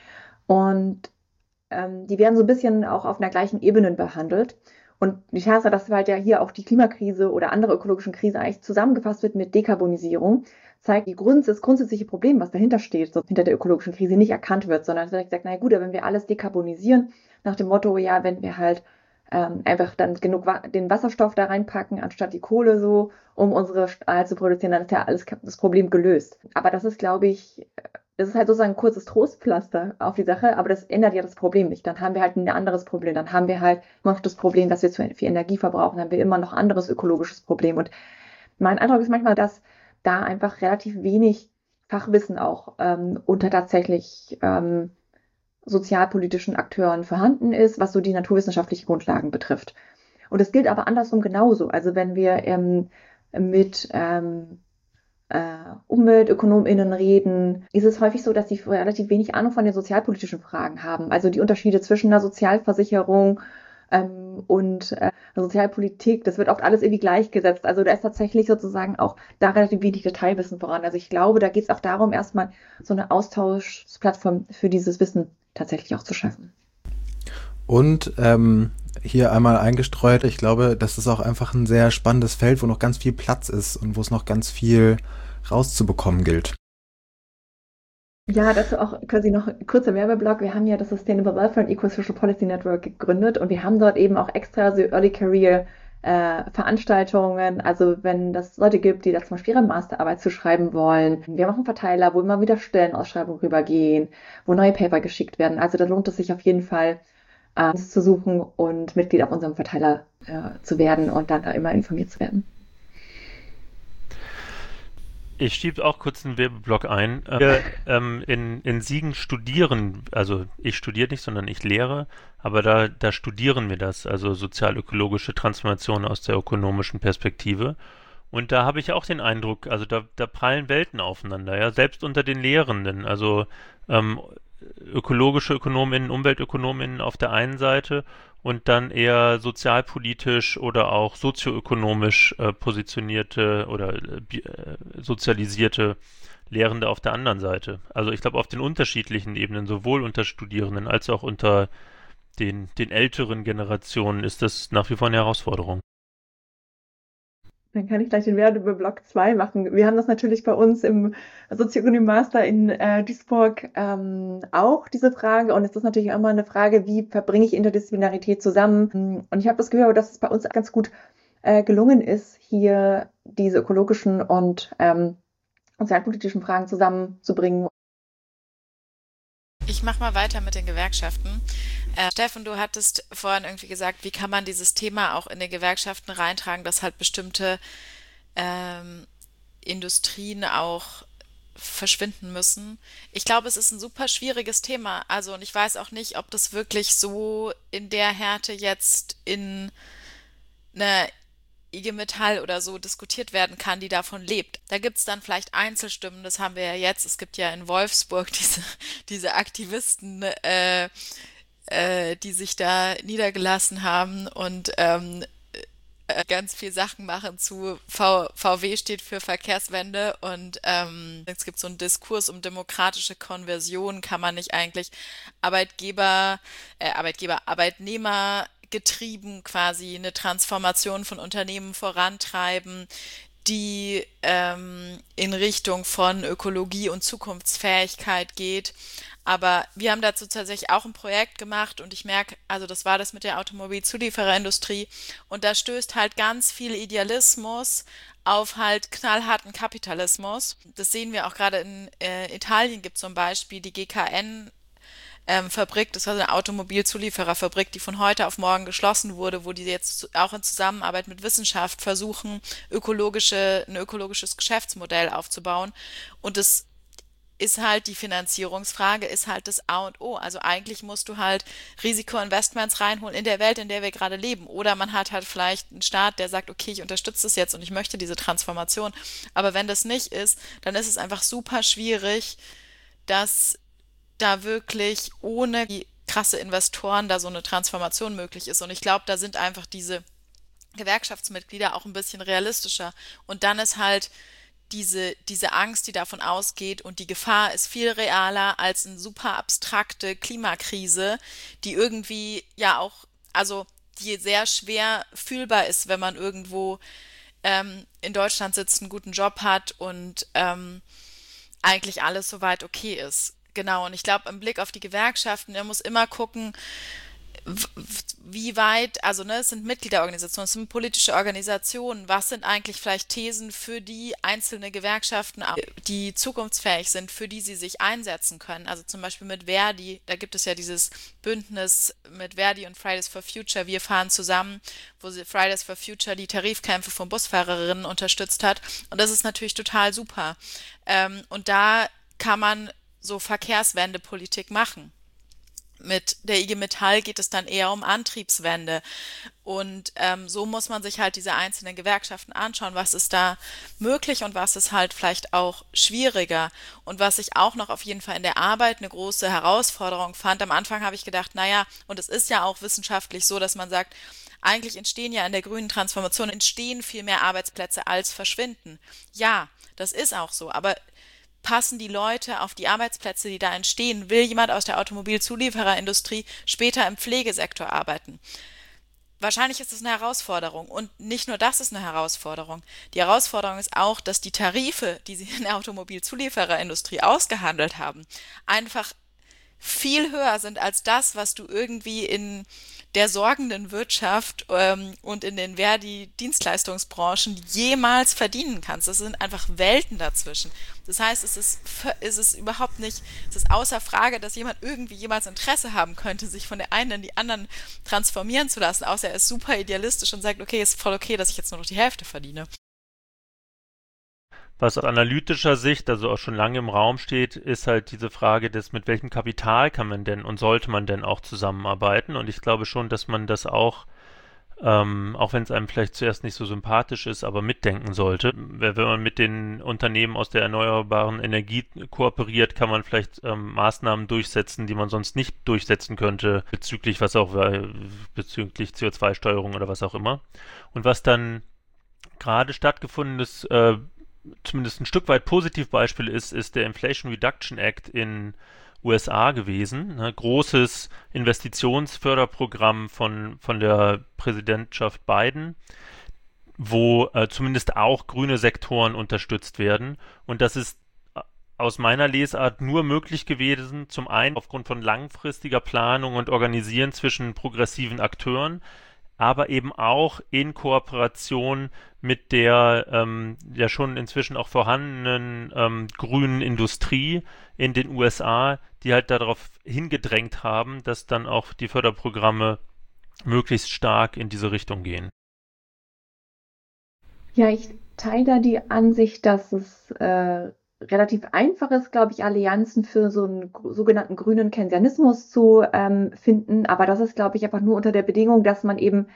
Und die werden so ein bisschen auch auf einer gleichen Ebene behandelt. Und die Tatsache, dass halt ja hier auch die Klimakrise oder andere ökologischen Krisen eigentlich zusammengefasst wird mit Dekarbonisierung, zeigt das grundsätzliche Problem, was dahinter steht, so hinter der ökologischen Krise nicht erkannt wird, sondern es wird gesagt, naja gut, aber wenn wir alles dekarbonisieren, nach dem Motto, ja, wenn wir halt einfach dann genug den Wasserstoff da reinpacken, anstatt die Kohle so, um unsere Stahl zu produzieren, dann ist ja alles das Problem gelöst. Aber das ist, glaube ich, das ist halt sozusagen ein kurzes Trostpflaster auf die Sache, aber das ändert ja das Problem nicht. Dann haben wir halt ein anderes Problem. Dann haben wir halt immer noch das Problem, dass wir zu viel Energie verbrauchen. Dann haben wir immer noch ein anderes ökologisches Problem. Und mein Eindruck ist manchmal, dass da einfach relativ wenig Fachwissen auch unter tatsächlich sozialpolitischen Akteuren vorhanden ist, was so die naturwissenschaftlichen Grundlagen betrifft. Und es gilt aber andersrum genauso. Also wenn wir mit UmweltökonomInnen reden, ist es häufig so, dass sie relativ wenig Ahnung von den sozialpolitischen Fragen haben. Also die Unterschiede zwischen einer Sozialversicherung und Sozialpolitik, das wird oft alles irgendwie gleichgesetzt. Also da ist tatsächlich sozusagen auch da relativ wenig Detailwissen voran. Also ich glaube, da geht es auch darum, erstmal so eine Austauschplattform für dieses Wissen tatsächlich auch zu schaffen. Und hier einmal eingestreut. Ich glaube, das ist auch einfach ein sehr spannendes Feld, wo noch ganz viel Platz ist und wo es noch ganz viel rauszubekommen gilt. Ja, dazu auch quasi noch ein kurzer Werbeblock. Wir haben ja das Sustainable Welfare and Eco-Social Policy Network gegründet und wir haben dort eben auch extra so Early Career Veranstaltungen, also wenn das Leute gibt, die da zum Beispiel ihre Masterarbeit zu schreiben wollen. Wir haben auch einen Verteiler, wo immer wieder Stellenausschreibungen rübergehen, wo neue Paper geschickt werden. Also da lohnt es sich auf jeden Fall, uns zu suchen und Mitglied auf unserem Verteiler zu werden und dann da immer informiert zu werden. Ich schiebe auch kurz einen Werbeblock ein. Wir in Siegen studieren, also ich studiere nicht, sondern ich lehre, aber da studieren wir das, also sozial-ökologische Transformation aus der ökonomischen Perspektive. Und da habe ich auch den Eindruck, also da prallen Welten aufeinander, ja, selbst unter den Lehrenden, also ähm, ökologische Ökonominnen, Umweltökonominnen auf der einen Seite und dann eher sozialpolitisch oder auch sozioökonomisch positionierte oder sozialisierte Lehrende auf der anderen Seite. Also ich glaube auf den unterschiedlichen Ebenen, sowohl unter Studierenden als auch unter den älteren Generationen ist das nach wie vor eine Herausforderung. Dann kann ich gleich den Werbeblock 2 machen. Wir haben das natürlich bei uns im Sozioökonomie Master in Duisburg auch, diese Frage. Und es ist natürlich immer eine Frage, wie verbringe ich Interdisziplinarität zusammen? Und ich habe das Gefühl, dass es bei uns ganz gut gelungen ist, hier diese ökologischen und sozialpolitischen Fragen zusammenzubringen. Ich mache mal weiter mit den Gewerkschaften. Steffen, du hattest vorhin irgendwie gesagt, wie kann man dieses Thema auch in den Gewerkschaften reintragen, dass halt bestimmte Industrien auch verschwinden müssen. Ich glaube, es ist ein super schwieriges Thema. Also, und ich weiß auch nicht, ob das wirklich so in der Härte jetzt in einer IG Metall oder so diskutiert werden kann, die davon lebt. Da gibt es dann vielleicht Einzelstimmen, das haben wir ja jetzt. Es gibt ja in Wolfsburg diese Aktivisten, die sich da niedergelassen haben und ganz viel Sachen machen zu VW steht für Verkehrswende und es gibt so einen Diskurs um demokratische Konversion, kann man nicht eigentlich Arbeitnehmer getrieben quasi eine Transformation von Unternehmen vorantreiben, die in Richtung von Ökologie und Zukunftsfähigkeit geht. Aber wir haben dazu tatsächlich auch ein Projekt gemacht und ich merke, also das war das mit der Automobilzuliefererindustrie und da stößt halt ganz viel Idealismus auf halt knallharten Kapitalismus. Das sehen wir auch gerade in Italien gibt zum Beispiel die GKN Fabrik, das war so eine Automobilzuliefererfabrik, die von heute auf morgen geschlossen wurde, wo die jetzt auch in Zusammenarbeit mit Wissenschaft versuchen, ein ökologisches Geschäftsmodell aufzubauen. Und das ist halt die Finanzierungsfrage, ist halt das A und O. Also eigentlich musst du halt Risikoinvestments reinholen in der Welt, in der wir gerade leben. Oder man hat halt vielleicht einen Staat, der sagt, okay, ich unterstütze das jetzt und ich möchte diese Transformation. Aber wenn das nicht ist, dann ist es einfach super schwierig, dass da wirklich ohne die krasse Investoren da so eine Transformation möglich ist. Und ich glaube, da sind einfach diese Gewerkschaftsmitglieder auch ein bisschen realistischer. Und dann ist halt diese Angst, die davon ausgeht und die Gefahr ist viel realer als eine super abstrakte Klimakrise, die irgendwie ja auch, also die sehr schwer fühlbar ist, wenn man irgendwo in Deutschland sitzt, einen guten Job hat und eigentlich alles soweit okay ist. Genau, und ich glaube, im Blick auf die Gewerkschaften, er muss immer gucken, wie weit, also ne, es sind Mitgliederorganisationen, es sind politische Organisationen, was sind eigentlich vielleicht Thesen, für die einzelne Gewerkschaften, die zukunftsfähig sind, für die sie sich einsetzen können. Also zum Beispiel mit Verdi, da gibt es ja dieses Bündnis mit Verdi und Fridays for Future, wir fahren zusammen, wo Fridays for Future die Tarifkämpfe von Busfahrerinnen unterstützt hat. Und das ist natürlich total super. Und da kann man so Verkehrswendepolitik machen. Mit der IG Metall geht es dann eher um Antriebswende. Und so muss man sich halt diese einzelnen Gewerkschaften anschauen, was ist da möglich und was ist halt vielleicht auch schwieriger. Und was ich auch noch auf jeden Fall in der Arbeit eine große Herausforderung fand. Am Anfang habe ich gedacht, naja, und es ist ja auch wissenschaftlich so, dass man sagt, eigentlich entstehen ja in der grünen Transformation entstehen viel mehr Arbeitsplätze als verschwinden. Ja, das ist auch so, aber passen die Leute auf die Arbeitsplätze, die da entstehen? Will jemand aus der Automobilzuliefererindustrie später im Pflegesektor arbeiten? wahrscheinlich ist es eine Herausforderung. Und nicht nur das ist eine Herausforderung. Die Herausforderung ist auch, dass die Tarife, die sie in der Automobilzuliefererindustrie ausgehandelt haben, einfach viel höher sind als das, was du irgendwie in der sorgenden Wirtschaft und in den Verdi-Dienstleistungsbranchen jemals verdienen kannst. Das sind einfach Welten dazwischen. Das heißt, es ist überhaupt nicht, es ist außer Frage, dass jemand irgendwie jemals Interesse haben könnte, sich von der einen in die anderen transformieren zu lassen, außer er ist super idealistisch und sagt, okay, ist voll okay, dass ich jetzt nur noch die Hälfte verdiene. Was aus analytischer Sicht, also auch schon lange im Raum steht, ist halt diese Frage mit welchem Kapital kann man denn und sollte man denn auch zusammenarbeiten? Und ich glaube schon, dass man das auch wenn es einem vielleicht zuerst nicht so sympathisch ist, aber mitdenken sollte. Wenn man mit den Unternehmen aus der erneuerbaren Energie kooperiert, kann man vielleicht Maßnahmen durchsetzen, die man sonst nicht durchsetzen könnte, bezüglich bezüglich CO2-Steuerung oder was auch immer. Und was dann gerade stattgefunden ist, zumindest ein Stück weit Positivbeispiel ist der Inflation Reduction Act in USA gewesen. Ne? Großes Investitionsförderprogramm von der Präsidentschaft Biden, wo zumindest auch grüne Sektoren unterstützt werden. Und das ist aus meiner Lesart nur möglich gewesen, zum einen aufgrund von langfristiger Planung und Organisieren zwischen progressiven Akteuren, aber eben auch in Kooperation mit der ja schon inzwischen auch vorhandenen grünen Industrie in den USA, die halt darauf hingedrängt haben, dass dann auch die Förderprogramme möglichst stark in diese Richtung gehen. Ja, ich teile da die Ansicht, dass es relativ einfach ist, glaube ich, Allianzen für so einen sogenannten grünen Keynesianismus zu finden. Aber das ist, glaube ich, einfach nur unter der Bedingung, dass man eben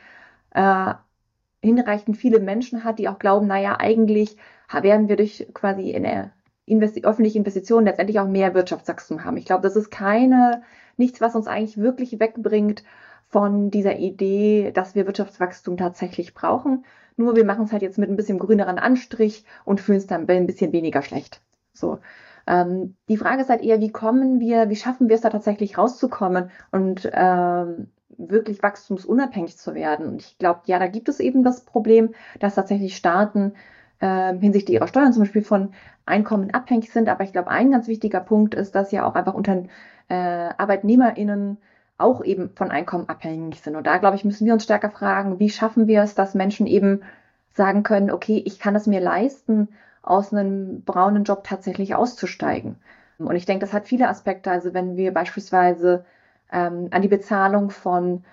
hinreichend viele Menschen hat, die auch glauben, naja, eigentlich werden wir durch quasi öffentliche Investitionen letztendlich auch mehr Wirtschaftswachstum haben. Ich glaube, das ist nichts, was uns eigentlich wirklich wegbringt von dieser Idee, dass wir Wirtschaftswachstum tatsächlich brauchen. Nur wir machen es halt jetzt mit ein bisschen grüneren Anstrich und fühlen es dann ein bisschen weniger schlecht. So. Die Frage ist halt eher, wie schaffen wir es da tatsächlich rauszukommen und wirklich wachstumsunabhängig zu werden? Und ich glaube, ja, da gibt es eben das Problem, dass tatsächlich Staaten hinsichtlich ihrer Steuern zum Beispiel von Einkommen abhängig sind. Aber ich glaube, ein ganz wichtiger Punkt ist, dass ja auch einfach ArbeitnehmerInnen auch eben von Einkommen abhängig sind. Und da, glaube ich, müssen wir uns stärker fragen, wie schaffen wir es, dass Menschen eben sagen können, okay, ich kann es mir leisten, aus einem braunen Job tatsächlich auszusteigen. Und ich denke, das hat viele Aspekte. Also wenn wir beispielsweise an die Bezahlung von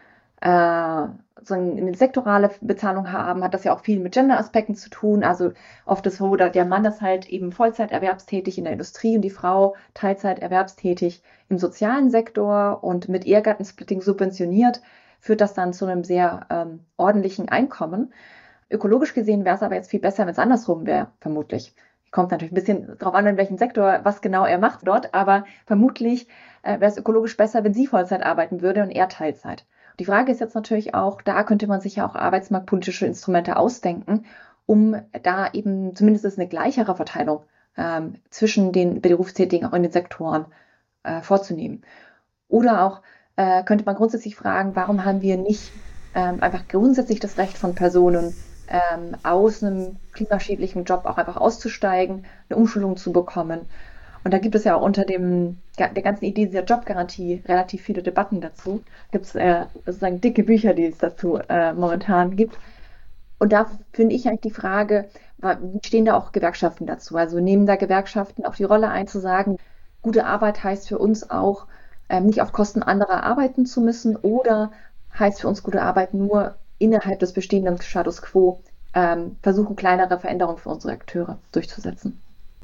so eine sektorale Bezahlung haben, hat das ja auch viel mit Gender-Aspekten zu tun. Also oft ist so, dass der Mann ist halt eben Vollzeiterwerbstätig in der Industrie und die Frau Teilzeiterwerbstätig im sozialen Sektor und mit Ehegattensplitting subventioniert, führt das dann zu einem sehr ordentlichen Einkommen. Ökologisch gesehen wäre es aber jetzt viel besser, wenn es andersrum wäre, vermutlich. Kommt natürlich ein bisschen drauf an, in welchem Sektor, was genau er macht dort, aber vermutlich wäre es ökologisch besser, wenn sie Vollzeit arbeiten würde und er Teilzeit. Die Frage ist jetzt natürlich auch, da könnte man sich ja auch arbeitsmarktpolitische Instrumente ausdenken, um da eben zumindest eine gleichere Verteilung zwischen den Berufstätigen auch in den Sektoren vorzunehmen. Oder auch könnte man grundsätzlich fragen, warum haben wir nicht einfach grundsätzlich das Recht von Personen, aus einem klimaschädlichen Job auch einfach auszusteigen, eine Umschulung zu bekommen. Und da gibt es ja auch unter der ganzen Idee dieser Jobgarantie relativ viele Debatten dazu. Gibt es sozusagen dicke Bücher, die es dazu momentan gibt. Und da finde ich eigentlich die Frage, wie stehen da auch Gewerkschaften dazu? Also nehmen da Gewerkschaften auch die Rolle ein, zu sagen, gute Arbeit heißt für uns auch, nicht auf Kosten anderer arbeiten zu müssen, oder heißt für uns gute Arbeit nur innerhalb des bestehenden Status quo versuchen, kleinere Veränderungen für unsere Akteure durchzusetzen.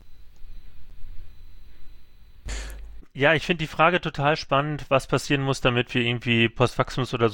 Ja, ich finde die Frage total spannend, was passieren muss, damit wir irgendwie Postwachstums- oder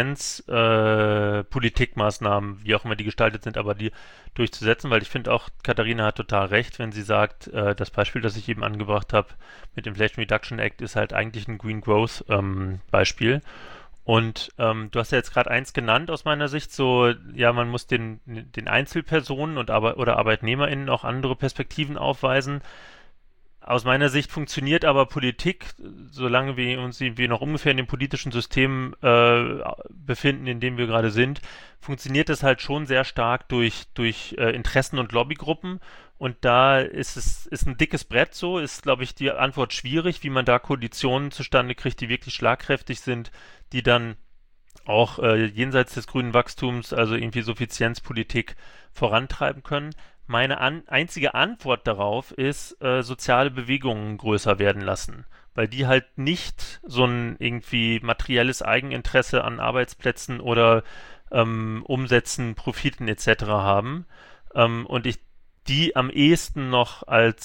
Suffizienzpolitikmaßnahmen, wie auch immer die gestaltet sind, aber die durchzusetzen, weil ich finde auch, Katharina hat total recht, wenn sie sagt, das Beispiel, das ich eben angebracht habe mit dem Inflation Reduction Act, ist halt eigentlich ein Green Growth Beispiel. Und du hast ja jetzt gerade eins genannt aus meiner Sicht, so, ja, man muss den Einzelpersonen oder ArbeitnehmerInnen auch andere Perspektiven aufweisen. Aus meiner Sicht funktioniert aber Politik, solange wir uns irgendwie noch ungefähr in dem politischen System befinden, in dem wir gerade sind, funktioniert das halt schon sehr stark durch Interessen- und Lobbygruppen. Und da ist ein dickes Brett so, ist, glaube ich, die Antwort schwierig, wie man da Koalitionen zustande kriegt, die wirklich schlagkräftig sind, die dann auch jenseits des grünen Wachstums, also irgendwie Suffizienzpolitik vorantreiben können. Meine einzige Antwort darauf ist, soziale Bewegungen größer werden lassen, weil die halt nicht so ein irgendwie materielles Eigeninteresse an Arbeitsplätzen oder Umsätzen, Profiten etc. haben. Und ich die am ehesten noch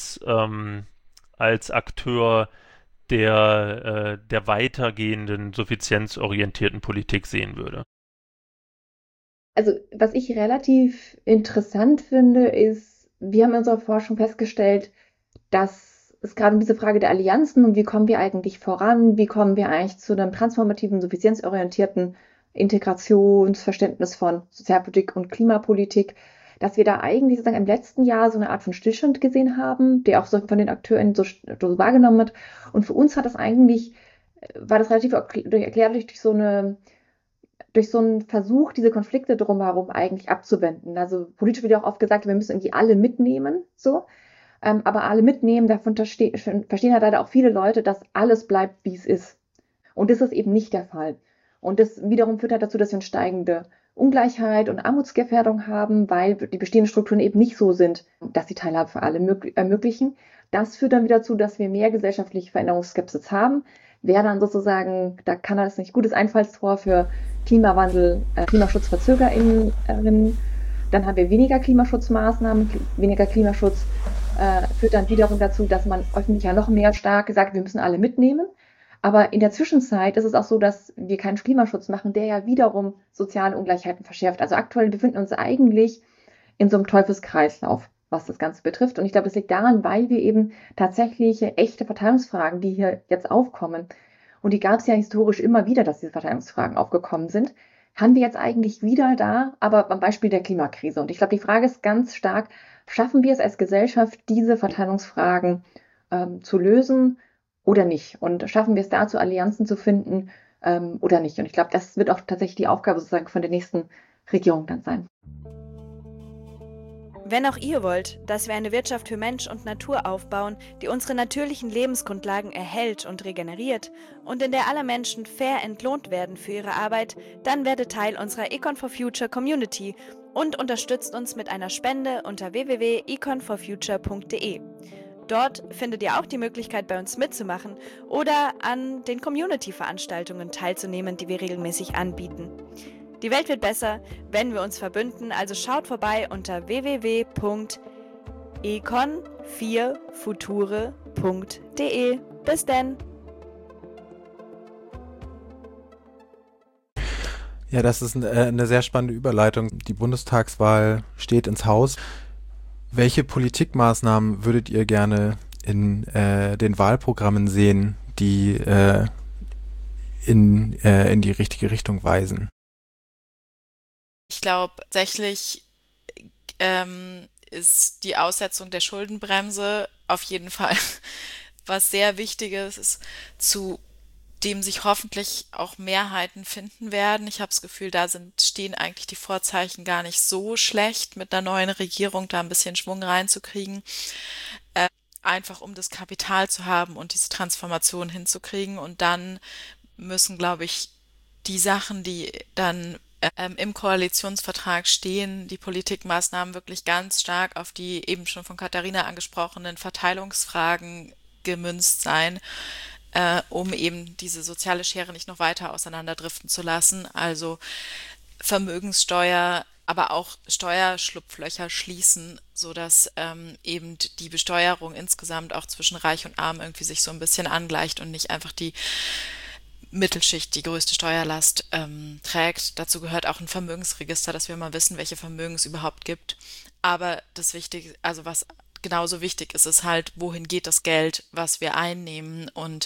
als Akteur der weitergehenden, suffizienzorientierten Politik sehen würde. Also, was ich relativ interessant finde, ist, wir haben in unserer Forschung festgestellt, dass es gerade um diese Frage der Allianzen und wie kommen wir eigentlich voran, wie kommen wir eigentlich zu einem transformativen, suffizienzorientierten Integrationsverständnis von Sozialpolitik und Klimapolitik, dass wir da eigentlich sozusagen im letzten Jahr so eine Art von Stillstand gesehen haben, der auch so von den AkteurInnen so wahrgenommen wird. Und für uns war das relativ erklärlich durch so einen Versuch, diese Konflikte drumherum eigentlich abzuwenden. Also politisch wird ja auch oft gesagt, wir müssen irgendwie alle mitnehmen, so. Aber alle mitnehmen, davon verstehen halt leider auch viele Leute, dass alles bleibt, wie es ist. Und das ist eben nicht der Fall. Und das wiederum führt halt dazu, dass wir eine steigende Ungleichheit und Armutsgefährdung haben, weil die bestehenden Strukturen eben nicht so sind, dass die Teilhabe für alle ermöglichen. Das führt dann wieder dazu, dass wir mehr gesellschaftliche Veränderungsskepsis haben. Wer dann sozusagen, da kann das nicht gutes Einfallstor für Klimawandel, KlimaschutzverzögerInnen. Dann haben wir weniger Klimaschutzmaßnahmen, weniger Klimaschutz führt dann wiederum dazu, dass man öffentlich ja noch mehr stark sagt, wir müssen alle mitnehmen. Aber in der Zwischenzeit ist es auch so, dass wir keinen Klimaschutz machen, der ja wiederum soziale Ungleichheiten verschärft. Also aktuell befinden wir uns eigentlich in so einem Teufelskreislauf, was das Ganze betrifft. Und ich glaube, das liegt daran, weil wir eben tatsächliche, echte Verteilungsfragen, die hier jetzt aufkommen, und die gab es ja historisch immer wieder, dass diese Verteilungsfragen aufgekommen sind, haben wir jetzt eigentlich wieder da, aber am Beispiel der Klimakrise. Und ich glaube, die Frage ist ganz stark, schaffen wir es als Gesellschaft, diese Verteilungsfragen zu lösen oder nicht? Und schaffen wir es dazu, Allianzen zu finden oder nicht? Und ich glaube, das wird auch tatsächlich die Aufgabe sozusagen von der nächsten Regierung dann sein. Wenn auch ihr wollt, dass wir eine Wirtschaft für Mensch und Natur aufbauen, die unsere natürlichen Lebensgrundlagen erhält und regeneriert und in der alle Menschen fair entlohnt werden für ihre Arbeit, dann werdet Teil unserer Econ for Future Community und unterstützt uns mit einer Spende unter www.econforfuture.de. Dort findet ihr auch die Möglichkeit, bei uns mitzumachen oder an den Community-Veranstaltungen teilzunehmen, die wir regelmäßig anbieten. Die Welt wird besser, wenn wir uns verbünden, also schaut vorbei unter www.econ4future.de. Bis denn! Ja, das ist eine sehr spannende Überleitung. Die Bundestagswahl steht ins Haus. Welche Politikmaßnahmen würdet ihr gerne in den Wahlprogrammen sehen, die in die richtige Richtung weisen? Ich glaube, tatsächlich ist die Aussetzung der Schuldenbremse auf jeden Fall was sehr Wichtiges, zu dem sich hoffentlich auch Mehrheiten finden werden. Ich habe das Gefühl, stehen eigentlich die Vorzeichen gar nicht so schlecht, mit einer neuen Regierung da ein bisschen Schwung reinzukriegen. Einfach um das Kapital zu haben und diese Transformation hinzukriegen. Und dann müssen, glaube ich, die Sachen, die dann im Koalitionsvertrag stehen, die Politikmaßnahmen wirklich ganz stark auf die eben schon von Katharina angesprochenen Verteilungsfragen gemünzt sein, um eben diese soziale Schere nicht noch weiter auseinanderdriften zu lassen. Also Vermögenssteuer, aber auch Steuerschlupflöcher schließen, sodass eben die Besteuerung insgesamt auch zwischen Reich und Arm irgendwie sich so ein bisschen angleicht und nicht einfach die Mittelschicht die größte Steuerlast trägt. Dazu gehört auch ein Vermögensregister, dass wir mal wissen, welche Vermögen es überhaupt gibt. Aber das Wichtige, also was genauso wichtig ist, ist halt, wohin geht das Geld, was wir einnehmen. Und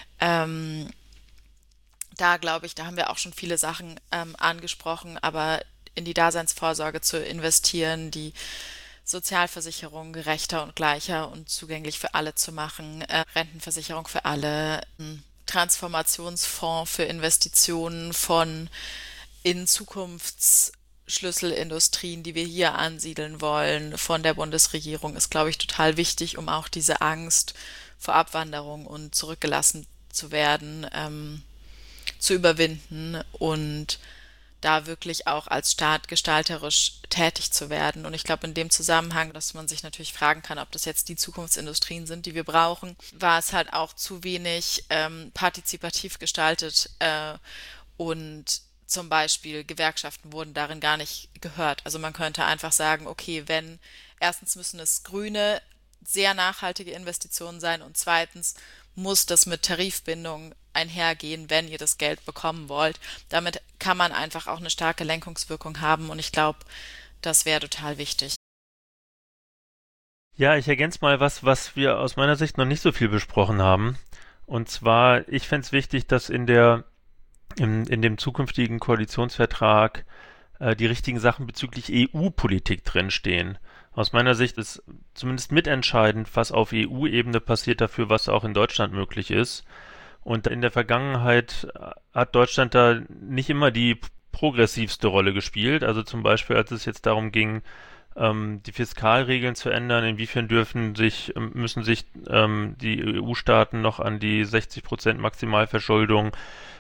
da glaube ich, da haben wir auch schon viele Sachen angesprochen, aber in die Daseinsvorsorge zu investieren, die Sozialversicherung gerechter und gleicher und zugänglich für alle zu machen, Rentenversicherung für alle, Transformationsfonds für Investitionen in Zukunftsschlüsselindustrien, die wir hier ansiedeln wollen, von der Bundesregierung, ist, glaube ich, total wichtig, um auch diese Angst vor Abwanderung und zurückgelassen zu werden, zu überwinden und da wirklich auch als Staat gestalterisch tätig zu werden. Und ich glaube in dem Zusammenhang, dass man sich natürlich fragen kann, ob das jetzt die Zukunftsindustrien sind, die wir brauchen, war es halt auch zu wenig partizipativ gestaltet und zum Beispiel Gewerkschaften wurden darin gar nicht gehört. Also man könnte einfach sagen, okay, erstens müssen es grüne, sehr nachhaltige Investitionen sein und zweitens muss das mit Tarifbindung einhergehen, wenn ihr das Geld bekommen wollt. Damit kann man einfach auch eine starke Lenkungswirkung haben und ich glaube, das wäre total wichtig. Ja, ich ergänze mal was wir aus meiner Sicht noch nicht so viel besprochen haben. Und zwar, ich fände es wichtig, dass in dem zukünftigen Koalitionsvertrag die richtigen Sachen bezüglich EU-Politik drinstehen. Aus meiner Sicht ist zumindest mitentscheidend, was auf EU-Ebene passiert dafür, was auch in Deutschland möglich ist. Und in der Vergangenheit hat Deutschland da nicht immer die progressivste Rolle gespielt. Also zum Beispiel, als es jetzt darum ging, die Fiskalregeln zu ändern, inwiefern müssen sich die EU-Staaten noch an die 60% Maximalverschuldung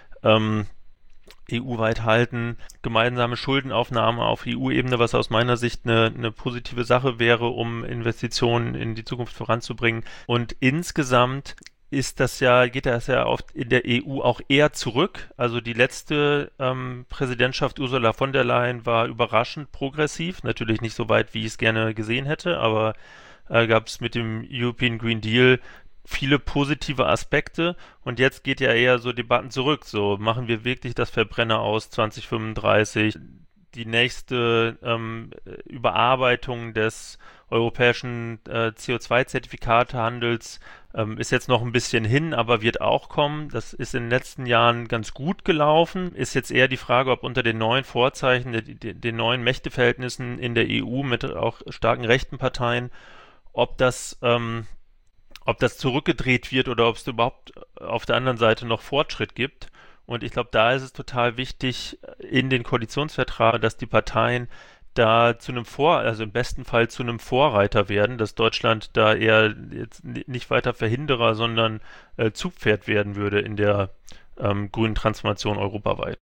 EU-weit halten, gemeinsame Schuldenaufnahme auf EU-Ebene, was aus meiner Sicht eine positive Sache wäre, um Investitionen in die Zukunft voranzubringen. Und insgesamt geht das ja oft in der EU auch eher zurück. Also die letzte Präsidentschaft Ursula von der Leyen war überraschend progressiv, natürlich nicht so weit, wie ich es gerne gesehen hätte, aber gab es mit dem European Green Deal viele positive Aspekte und jetzt geht ja eher so Debatten zurück. So, machen wir wirklich das Verbrenner aus 2035? Die nächste Überarbeitung des europäischen CO2-Zertifikatehandels ist jetzt noch ein bisschen hin, aber wird auch kommen. Das ist in den letzten Jahren ganz gut gelaufen. Ist jetzt eher die Frage, ob unter den neuen Vorzeichen, den neuen Mächteverhältnissen in der EU mit auch starken rechten Parteien, ob das zurückgedreht wird oder ob es überhaupt auf der anderen Seite noch Fortschritt gibt. Und ich glaube, da ist es total wichtig in den Koalitionsvertrag, dass die Parteien da also im besten Fall zu einem Vorreiter werden, dass Deutschland da eher jetzt nicht weiter Verhinderer, sondern Zugpferd werden würde in der grünen Transformation europaweit.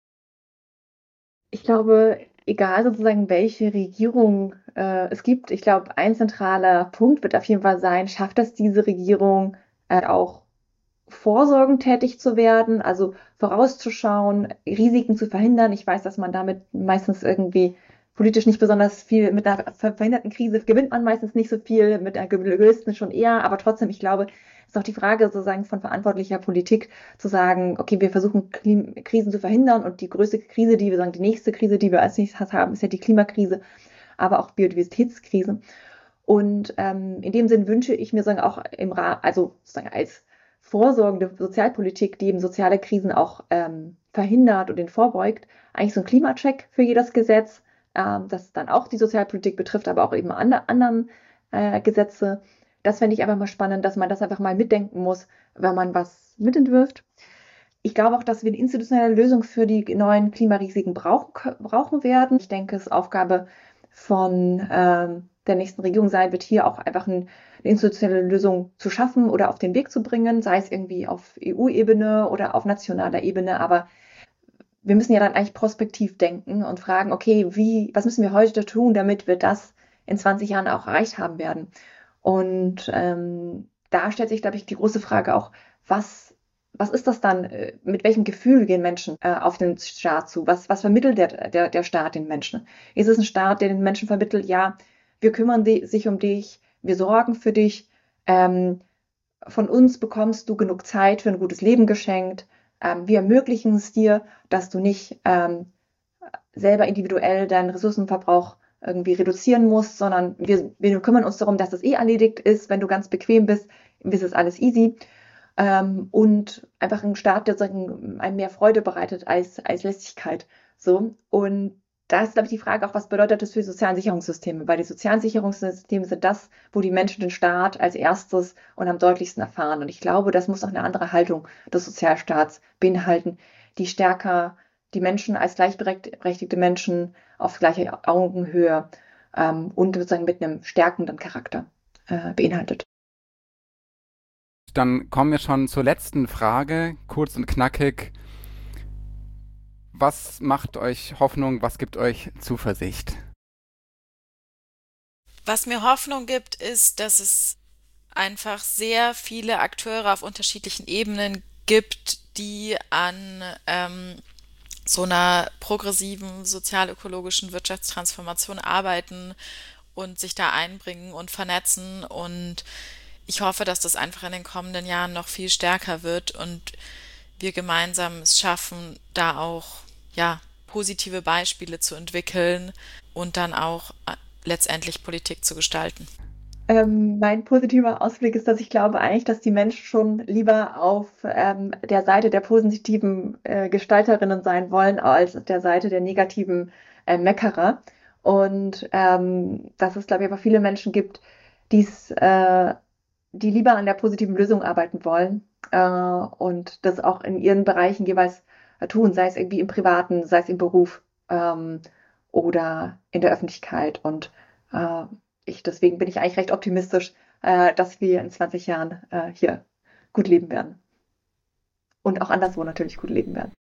Ich glaube, egal sozusagen, welche Regierung es gibt, ich glaube, ein zentraler Punkt wird auf jeden Fall sein, schafft es diese Regierung auch vorsorgend tätig zu werden, also vorauszuschauen, Risiken zu verhindern. Ich weiß, dass man damit meistens irgendwie politisch nicht besonders viel, mit einer verhinderten Krise gewinnt man meistens nicht so viel, mit einer gelösten schon eher, aber trotzdem, ich glaube, ist auch die Frage sozusagen von verantwortlicher Politik zu sagen, okay, wir versuchen Krisen zu verhindern und die größte Krise, die nächste Krise, die wir als nächstes haben, ist ja die Klimakrise, aber auch Biodiversitätskrise. Und in dem Sinn wünsche ich mir sozusagen auch also sozusagen als vorsorgende Sozialpolitik, die eben soziale Krisen auch verhindert und den vorbeugt, eigentlich so ein Klimacheck für jedes Gesetz, das dann auch die Sozialpolitik betrifft, aber auch eben anderen Gesetze. Das fände ich einfach mal spannend, dass man das einfach mal mitdenken muss, wenn man was mitentwirft. Ich glaube auch, dass wir eine institutionelle Lösung für die neuen Klimarisiken brauchen werden. Ich denke, es ist Aufgabe von der nächsten Regierung sein wird, hier auch einfach eine institutionelle Lösung zu schaffen oder auf den Weg zu bringen, sei es irgendwie auf EU-Ebene oder auf nationaler Ebene, aber wir müssen ja dann eigentlich prospektiv denken und fragen, okay, was müssen wir heute tun, damit wir das in 20 Jahren auch erreicht haben werden? Und da stellt sich, glaube ich, die große Frage auch, was ist das dann? Mit welchem Gefühl gehen Menschen auf den Staat zu? Was vermittelt der Staat den Menschen? Ist es ein Staat, der den Menschen vermittelt, ja, wir kümmern sich um dich, wir sorgen für dich, von uns bekommst du genug Zeit für ein gutes Leben geschenkt, wir ermöglichen es dir, dass du nicht selber individuell deinen Ressourcenverbrauch irgendwie reduzieren musst, sondern wir kümmern uns darum, dass das erledigt ist. Wenn du ganz bequem bist, ist es alles easy. Und einfach ein Staat, der einem mehr Freude bereitet als Lässigkeit. So. Und Da ist, glaube ich, die Frage auch, was bedeutet das für die sozialen Sicherungssysteme? Weil die sozialen Sicherungssysteme sind das, wo die Menschen den Staat als erstes und am deutlichsten erfahren. Und ich glaube, das muss auch eine andere Haltung des Sozialstaats beinhalten, die stärker die Menschen als gleichberechtigte Menschen auf gleicher Augenhöhe und sozusagen mit einem stärkenden Charakter beinhaltet. Dann kommen wir schon zur letzten Frage, kurz und knackig. Was macht euch Hoffnung, was gibt euch Zuversicht? Was mir Hoffnung gibt, ist, dass es einfach sehr viele Akteure auf unterschiedlichen Ebenen gibt, die an so einer progressiven sozial-ökologischen Wirtschaftstransformation arbeiten und sich da einbringen und vernetzen. Und ich hoffe, dass das einfach in den kommenden Jahren noch viel stärker wird und wir gemeinsam es schaffen, da auch positive Beispiele zu entwickeln und dann auch letztendlich Politik zu gestalten. Mein positiver Ausblick ist, dass ich glaube eigentlich, dass die Menschen schon lieber auf der Seite der positiven Gestalterinnen sein wollen, als auf der Seite der negativen Meckerer. Und dass es, glaube ich, aber viele Menschen gibt, die lieber an der positiven Lösung arbeiten wollen und das auch in ihren Bereichen jeweils tun, sei es irgendwie im Privaten, sei es im Beruf oder in der Öffentlichkeit. Und deswegen bin ich eigentlich recht optimistisch, dass wir in 20 Jahren hier gut leben werden. Und auch anderswo natürlich gut leben werden.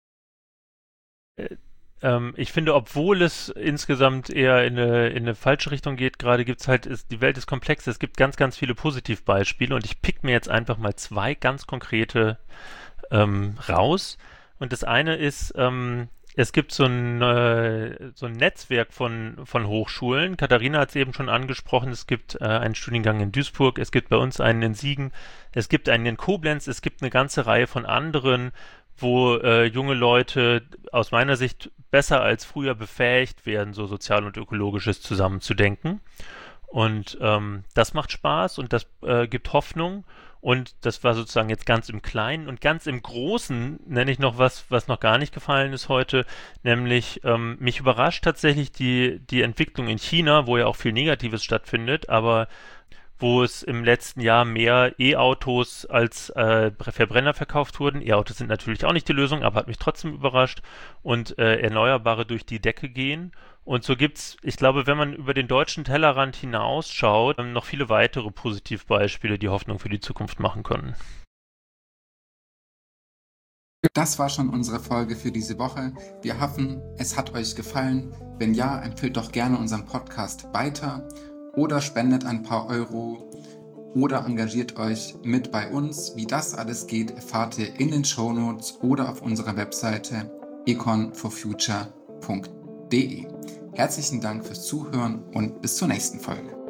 Ich finde, obwohl es insgesamt eher in eine falsche Richtung geht, gerade die Welt ist komplex, es gibt ganz, ganz viele Positivbeispiele und ich pick mir jetzt einfach mal 2 ganz konkrete raus. Und das eine ist, es gibt so ein Netzwerk von Hochschulen. Katharina hat es eben schon angesprochen. Es gibt einen Studiengang in Duisburg, es gibt bei uns einen in Siegen, es gibt einen in Koblenz, es gibt eine ganze Reihe von anderen, wo junge Leute aus meiner Sicht besser als früher befähigt werden, so sozial und ökologisches zusammenzudenken. Und das macht Spaß und das gibt Hoffnung. Und das war sozusagen jetzt ganz im Kleinen und ganz im Großen nenne ich noch was noch gar nicht gefallen ist heute, nämlich mich überrascht tatsächlich die Entwicklung in China, wo ja auch viel Negatives stattfindet, aber wo es im letzten Jahr mehr E-Autos als Verbrenner verkauft wurden. E-Autos sind natürlich auch nicht die Lösung, aber hat mich trotzdem überrascht und Erneuerbare durch die Decke gehen. Und so gibt's, ich glaube, wenn man über den deutschen Tellerrand hinausschaut, noch viele weitere Positivbeispiele, die Hoffnung für die Zukunft machen können. Das war schon unsere Folge für diese Woche. Wir hoffen, es hat euch gefallen. Wenn ja, empfehlt doch gerne unseren Podcast weiter oder spendet ein paar Euro oder engagiert euch mit bei uns. Wie das alles geht, erfahrt ihr in den Shownotes oder auf unserer Webseite econforfuture.de. Herzlichen Dank fürs Zuhören und bis zur nächsten Folge.